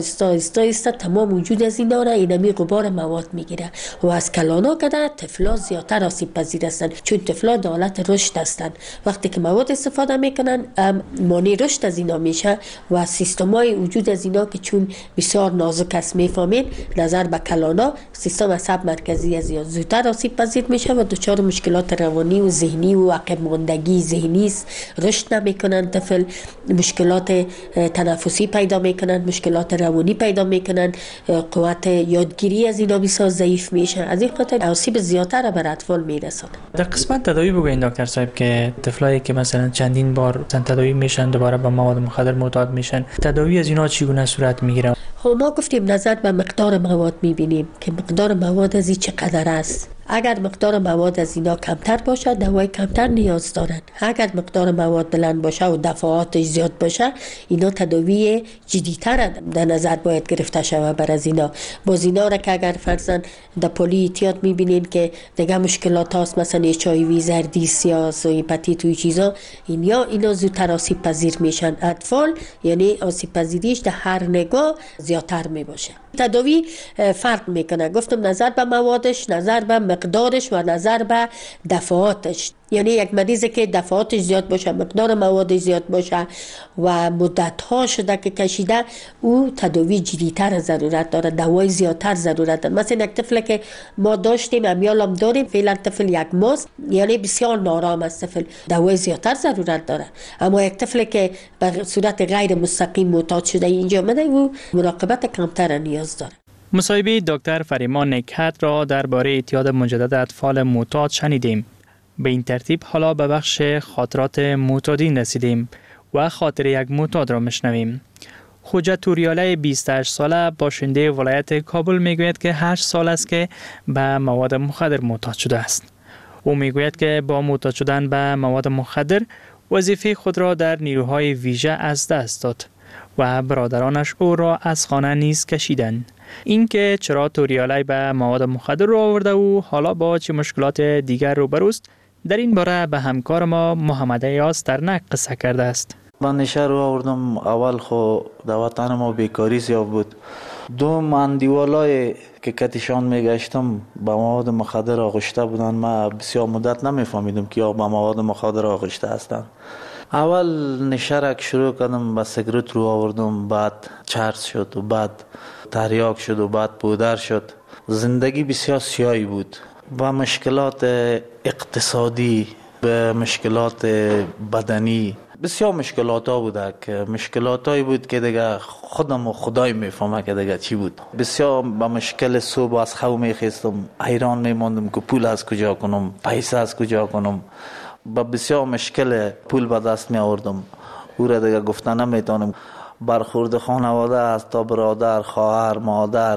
Speaker 14: استا تمام وجود از اینا را اینمی غبار مواد میگیره و از کلانا کده طفلا زیادتر آسیب پذیر هستند چون طفلا در حالت رشد هستند. وقتی که مواد استفاده میکنن مانع رشد از اینا میشه و سیستمای وجود از اینا که چون بسیار نازک است میفهمید نظر به کلانا سیستم اعصاب مرکزی از اینا زودتر آسیب پذیر میشه و دچار مشکلات روانی و ذهنی و عقب ماندگی ذهنی است، رشد نمیکنن طفل، مشکلات تنفسی پیدا میکنن، مشکلات روانی پیدا میکنن، قوت یادگیری از اینا بسیار ضعیف میشه. از این خاطر آسیب زیادتر بر اطفال میرسونه.
Speaker 28: در قسمت تداوی بگوین دکتر صاحب که طفلایی که مثلا چندین بار تداوی میشن دوباره با مواد مخدر معتاد میشن، تداوی از اینا چگونه صورت میگیره؟
Speaker 14: خب ما گفتیم نظر به مقدار مواد میبینیم که مقدار مواد از این چقدر است. اگر مقدار مواد از اینا کمتر باشه دوای کمتر نیاز دارن. اگر مقدار مواد بلند باشه و دفعاتش زیاد باشه اینا تداوی جدی‌تر در نظر باید گرفته شود بر از اینا. باز اینا را که اگر فرضاً در پلی احتیاط میبینین که دیگه مشکلات هاست، مثلا HIV، زردی، سیاس و هپاتیت و چیزا، اینا زودتر آسیب پذیر میشن. اطفال یعنی آسیب پذیریش در هر نگاه زیادتر میباشه. تداوی فرق میکنه. گفتم نظر به موادش، نظر به مقدارش و نظر به دفعاتش. یعنی یک مریضی که دفعاتش زیاد باشه، مقدار موادش زیاد باشه و مدت‌ها شده که کشیده، او تداوی جدی‌تر ضرورت داره، دوای زیادتر ضرورت داره. مثلا یک طفل که ما داشتیم، امیالم داریم، فعلا طفل 1 ماه، یعنی بسیار نارام است، طفل دوای زیادتر ضرورت داره. اما یک طفل که به صورت غیر مستقیم معتاد شده اینجا آمده، او مراقبت کمتر نیاز داره.
Speaker 28: مصاحبه دکتر فریمان نکهت را درباره اعتیاد مجدد اطفال معتاد شنیدیم. به این ترتیب حالا به بخش خاطرات معتادین رسیدیم و خاطر یک معتاد را میشنویم. خوجه توریاله 28 ساله باشنده ولایت کابل میگوید که 8 سال است که به مواد مخدر معتاد شده است. او میگوید که با معتاد شدن به مواد مخدر وظیفه خود را در نیروهای ویژه از دست داد و برادرانش او را از خانه نیز کشیدند. اینکه چرا توریاله به مواد مخدر رو آورده و حالا با چه مشکلات دیگر روبروست، در این باره به همکار ما محمد ایاس در نق قصه کرده است.
Speaker 7: من نشه رو آوردم. اول خو در وطن ما بیکاری زیاد بود. 2 مندیوالای که کتیشان میگشتم با مواد مخدر آغشته بودن. ما بسیار مدت نمیفهمیدم که یا با مواد مخدر آغشته هستند. اول نشرک شروع کردم، با سیگرت رو آوردم، بعد چرس شد و بعد تریاک شد و بعد پودر شد. زندگی بسیار سیاهی بود، با مشکلات اقتصادی، به مشکلات بدنی، بسیار مشکلات ها بوده که مشکلات هایی بود که دیگه خودم و خدای میفهمه که دیگه چی بود. بسیار با مشکل صبح از خواب میخیستم، حیران میماندم که پول از کجا کنم، پیسه از کجا کنم. با بسیار مشکل پول به دست می آوردم. او را دیگه گفتن نمیتونم. برخورد خانواده از تا برادر، خواهر، مادر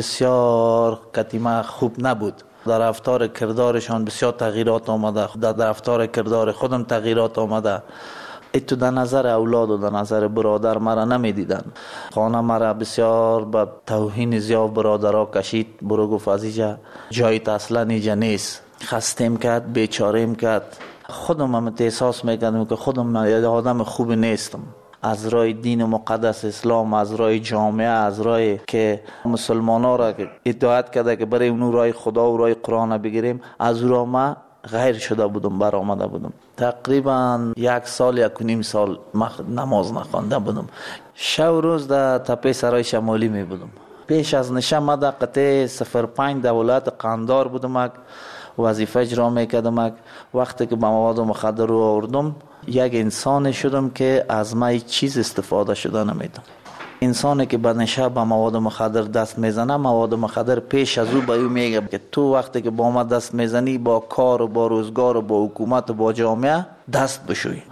Speaker 7: بسیار کتیمه خوب نبود. در رفتار کردارشان بسیار تغییرات آمده، در رفتار کردار خودم تغییرات آمده. ایتو در نظر اولاد و در نظر برادر مرا نمی دیدن. خانه مرا بسیار با توهین زیاد برادرها کشید. برو گفت از اینجا جایت اصلا اینجا نیست. خستیم کرد، بیچاریم کرد. خودم هم احساس میکردم که خودم آدم خوب نیستم. از رای دین مقدس اسلام، از رای جامعه، از رای که مسلمان ها را اطاعت کرده که برای اون رای خدا و رای قرآن بگیریم، از او را ما غیر شده بودم، برآمده بودم. تقریبا 1 سال 1.5 سال نماز نخوانده بودم. شب و روز در تپه سرای شمالی می بودم. پیش از نشه ما در قطعه 05 در ولایت قندار بودم، وظیفه اجرا میکردم. وقتی که به مواد مخدر رو آوردم، یک انسان شدم که از ما هیچ چیز استفاده شده نمیدم. انسانی که به نشه به مواد مخدر دست میزنه، مواد مخدر پیش از او به او میگه که تو وقتی که با ما دست میزنی، با کار و با روزگار و با حکومت و با جامعه دست بشوی.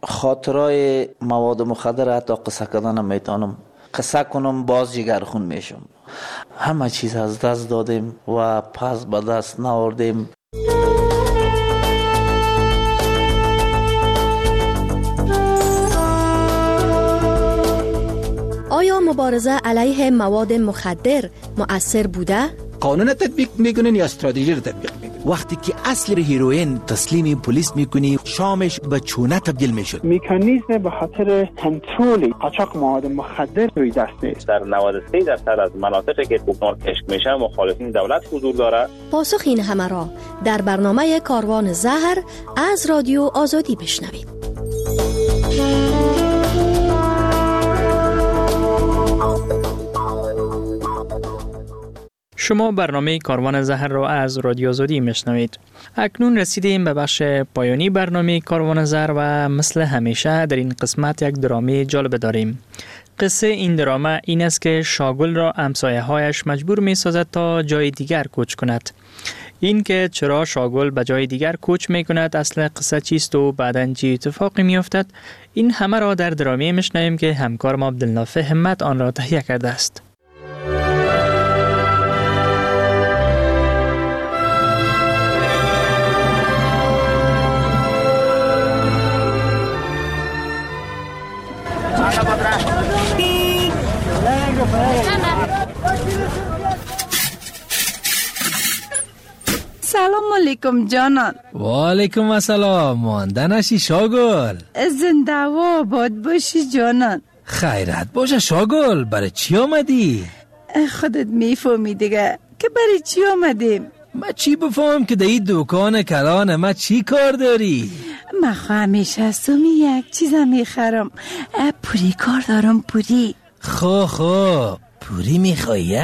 Speaker 7: خاطرای مواد مخدر حتی قصه کردن نمیتونم. قصه کنم باز جگرخون میشم. همه چیز از دست دادیم و پس به دست ناوردیم.
Speaker 2: آیا مبارزه علیه مواد مخدر مؤثر بوده؟
Speaker 15: قانون تطبیق میکنین یا استراتژی رو تطبیق میکنین؟ وقتی که اصل هیروئین تسلیم پلیس میکنی، شامش به چونه تبدیل میشد.
Speaker 10: مکانیزم به خاطر کنترل قاچاق مواد مخدر روی دست نیست.
Speaker 16: در 93% از مناطقی که کوکنار کشف میشه مخالفین دولت حضور داره.
Speaker 2: پاسخ این همه را در برنامه کاروان زهر از رادیو آزادی بشنوید.
Speaker 28: شما برنامه کاروان زهر را از رادیو آزادی میشنوید. اکنون رسیدیم به بخش پایانی برنامه کاروان زهر و مثل همیشه در این قسمت یک درامه جالب داریم. قصه این درامه این است که شاگل را همسایه‌هایش مجبور می‌سازد تا جای دیگر کوچ کند. این که چرا شاگل به جای دیگر کوچ می‌کند، اصل قصه چیست و بعداً چه اتفاقی می‌افتد، این همه را در درامه میشنویم که همکار ما عبدالنافع همت آن را تهیه کرده است.
Speaker 9: سلام علیکم جانان.
Speaker 8: و علیکم السلام. مانده نشی شاگل.
Speaker 9: زنده و آباد باشی جانان.
Speaker 8: خیرت باشه شاگل. برای چی آمدی؟
Speaker 9: خودت میفهمی دیگه که برای چی آمدیم.
Speaker 8: ما چی بفهم که در این دکان کلان ما چی کار داری؟
Speaker 9: ما همیشه از تو یک چیز میخرم. پوری کار دارم. پوری.
Speaker 8: خو پوری میخوایی؟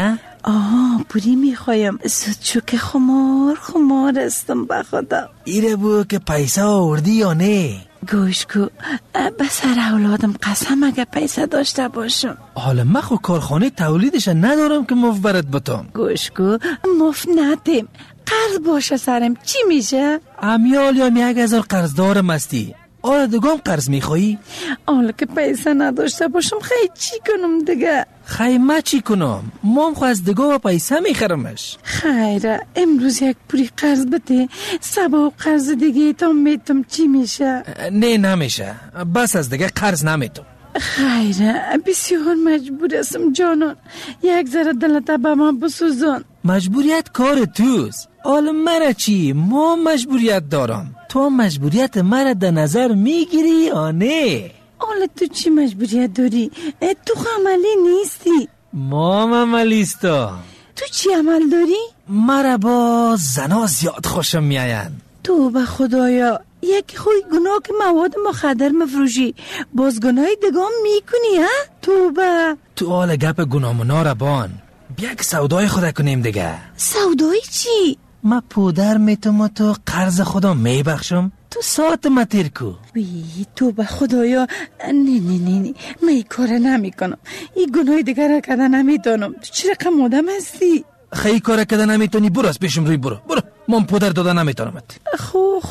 Speaker 9: پوری میخوایم. زود شو که خمار استم به خدا.
Speaker 8: ایره بو که پیسه آوردی یا نه؟
Speaker 9: گوش کو به سر اولادم قسم اگه پیسه داشته باشم.
Speaker 8: حالا من خو کارخانه تولیدش ندارم که مفت برات بتم.
Speaker 9: گوش کو مفت ندیم. قرض باشه سرم چی میشه؟
Speaker 8: امیال یا 1000 قرض دارم استی. آره دگام قرض میخوایی؟
Speaker 9: حالا که پیسه نداشته باشم خیلی چی کنم دیگه؟
Speaker 8: ما چی کنم؟ مام خو از دگاه و پیسه میخرمش.
Speaker 9: خیره امروز یک پوری قرض بده. سبا قرض دیگه تا میتم چی میشه؟
Speaker 8: نه نمیشه. بس از دیگه قرض نمیتم.
Speaker 9: خیره بسیار مجبور هستم جانان. یک ذره دلت به من بسوزان.
Speaker 8: مجبوریت کار توست. حالا مرا چی؟ ما مجبوریت دارم. تو مجبوریت مرا در نظر میگیری یا نه؟
Speaker 9: حالا تو چی مجبوریت داری؟ تو عملی نیستی.
Speaker 8: ما عملیستم.
Speaker 9: تو چی عمل داری؟
Speaker 8: مرا با زنا زیاد خوشم میاین.
Speaker 9: تو به خدایا یکی خوی گناه که مواد مخدر مفروشی باز گناهی دگام میکنی ها؟
Speaker 8: تو حال گپ گناه منا را بان. بیا که سودای خدا کنیم دیگه.
Speaker 9: سودای چی؟
Speaker 8: ما پودر میتم و تو قرض خدا میبخشم. تو ساعت ما تیر کو.
Speaker 9: تو به خدایا نه من این کار نمی کنم. این گناه دیگر را کده نمیتونم. تو چی رقم آدم هستی؟
Speaker 8: خیلی کار کده نمیتونی برو از پیشم روی برو. من پودر داده نمیتونم.
Speaker 9: خو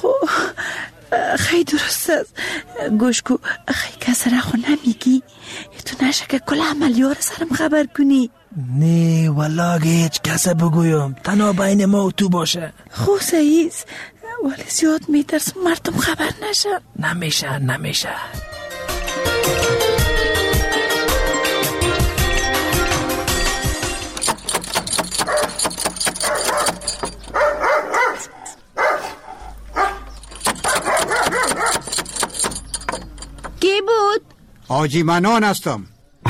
Speaker 9: خیلی درست است. گوش کو خیلی کسی را خو نمیگی؟ تو نشه که کل عملیار سرم خبر کنی؟
Speaker 8: نه والا هیچ کسی بگویم. تنها بین ما و تو باشه.
Speaker 9: خو سعیز ولی زیاد میترسم مردم خبر نشه.
Speaker 8: نمیشه.
Speaker 9: کی بود؟
Speaker 17: حاجی منان هستم.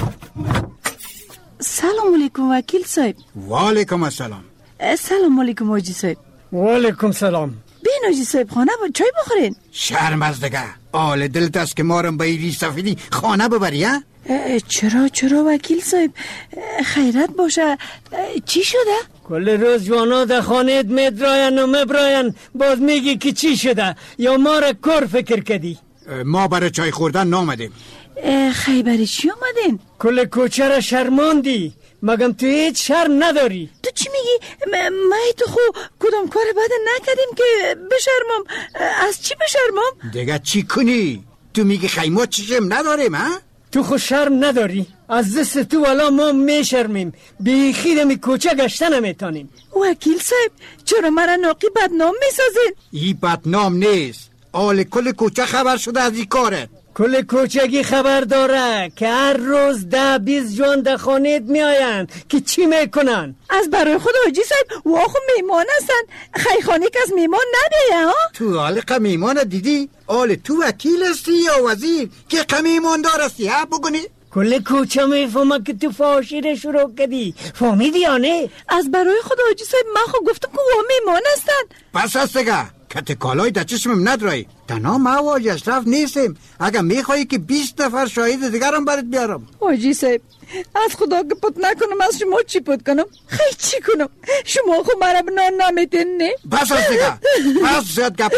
Speaker 9: سلام علیکم وکیل صاحب.
Speaker 17: و علیکم السلام.
Speaker 9: سلام علیکم حاجی صاحب.
Speaker 17: و علیکم سلام.
Speaker 9: بین حاجی صاحب خانه با چای بخورین.
Speaker 17: شرم از دیگه. آل دلت است که مارم با ایری سفیدی خانه ببری ها؟
Speaker 9: چرا وکیل صاحب؟ خیرت باشه. چی شده؟
Speaker 17: کل روز جوانا در خانه مدراین و مبراین باز میگی که چی شده یا ما را کار فکر کردی؟ ما برای چای خوردن نامدیم.
Speaker 9: خیلی برای چی آمدین؟
Speaker 17: کل کوچه را شرماندی. مگم تو هیچ شرم نداری؟
Speaker 9: تو چی میگی؟ ما تو خو کدام کار بد نکردیم که بشرمم؟ از چی بشرمم؟
Speaker 17: دیگه چی کنی؟ تو میگی خیمه چشم نداریم ها؟ تو خو شرم نداری؟ از دست تو والا ما میشرمیم. بیخی دمی کوچه گشته نمیتانیم.
Speaker 9: وکیل صاحب چرا مرا ناقی بدنام میسازین؟
Speaker 17: ای بدنام نیست. آل کل کوچه خبر شده از این کارت. کل کوچگی خبر داره که هر روز 10-20 جوان در خانهت میاین که چی میکنن؟
Speaker 9: از برای خود حاجی صاحب واخو میمان هستن. خیخانه که از میمان نبیه ها؟
Speaker 17: تو حالق میمان دیدی؟ آل تو وکیل هستی یا وزیر که قمیمان دار هستی ها بگونی؟ کل کوچه میفهمه که تو فاشی رو شروع کردی. فهمیدی یا نه؟
Speaker 9: از برای خود حاجی صاحب من خو گفتم که وا میمان هستن.
Speaker 17: پس هست دیگه کت کالای در چشمم ندرایی. تنها ما و حاجی اشرف نیستیم. اگر میخوایی که 20 نفر شاهد دیگرم برات بیارم.
Speaker 9: حاجی صاحب از خدا که پت نکنم از شما چی پت کنم؟ خیلی چی کنم؟ شما خو مرا بنان نمیتین نه؟
Speaker 17: بس هست دیگه. بس زیاد گپ.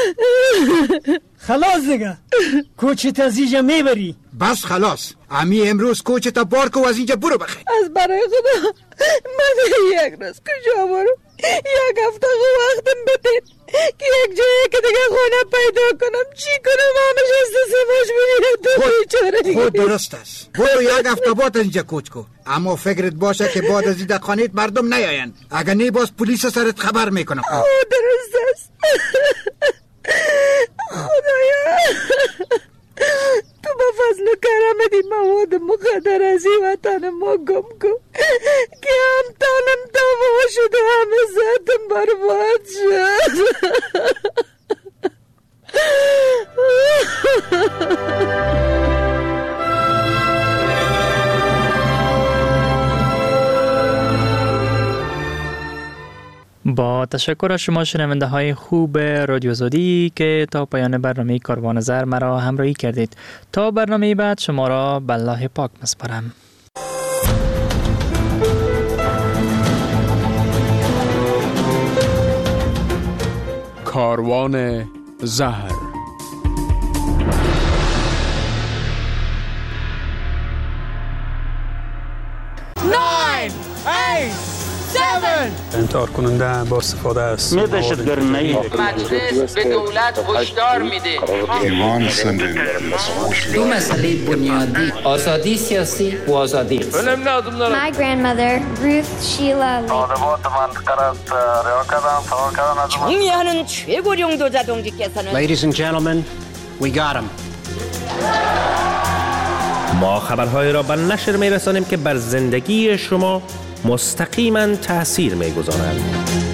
Speaker 17: خلاص دیگه. کوچه تا از اینجا میبری. بس خلاص. امی امروز کوچه تا بار کو از اینجا برو بخیر.
Speaker 9: از برای خدا من یک روز کجا برم؟ یک هفته وقتم بدین که یک جایی که دیگه خونه پیدا کنم. چی کنم؟ همش از دست مجبوری تو بیچاره.
Speaker 17: خود درست است. برو یک هفته بعد اینجا کوچ کو. اما فکرت باشه که بعد از این در خانهت مردم نیاین. اگر نه باز پلیس سرت خبر میکنم.
Speaker 9: درست است. خدایا تو با فضل و کرم دی مواد مخدر از این وطن ما گم کن.
Speaker 28: با تشکر از شما شنونده های خوب رادیو آزادی که تا پایان برنامه کاروان زهر مرا همراهی کردید. تا برنامه بعد شما را به الله پاک میسپارم.
Speaker 27: کاروان زهر.
Speaker 1: انتحار کننده با استفاده است.
Speaker 18: مجلس به دولت هشدار میده.
Speaker 19: دو مسئله بنیادی، آزادی سیاسی و آزادی اقتصادی.
Speaker 20: My grandmother, Ruth Sheila Lee.
Speaker 19: 정리하는 최고령 도자동지께서는
Speaker 21: Ladies and gentlemen, we got him.
Speaker 23: ما خبرهای را به نشر می‌رسانیم که بر زندگی شما مستقیما تأثیر می‌گذارند.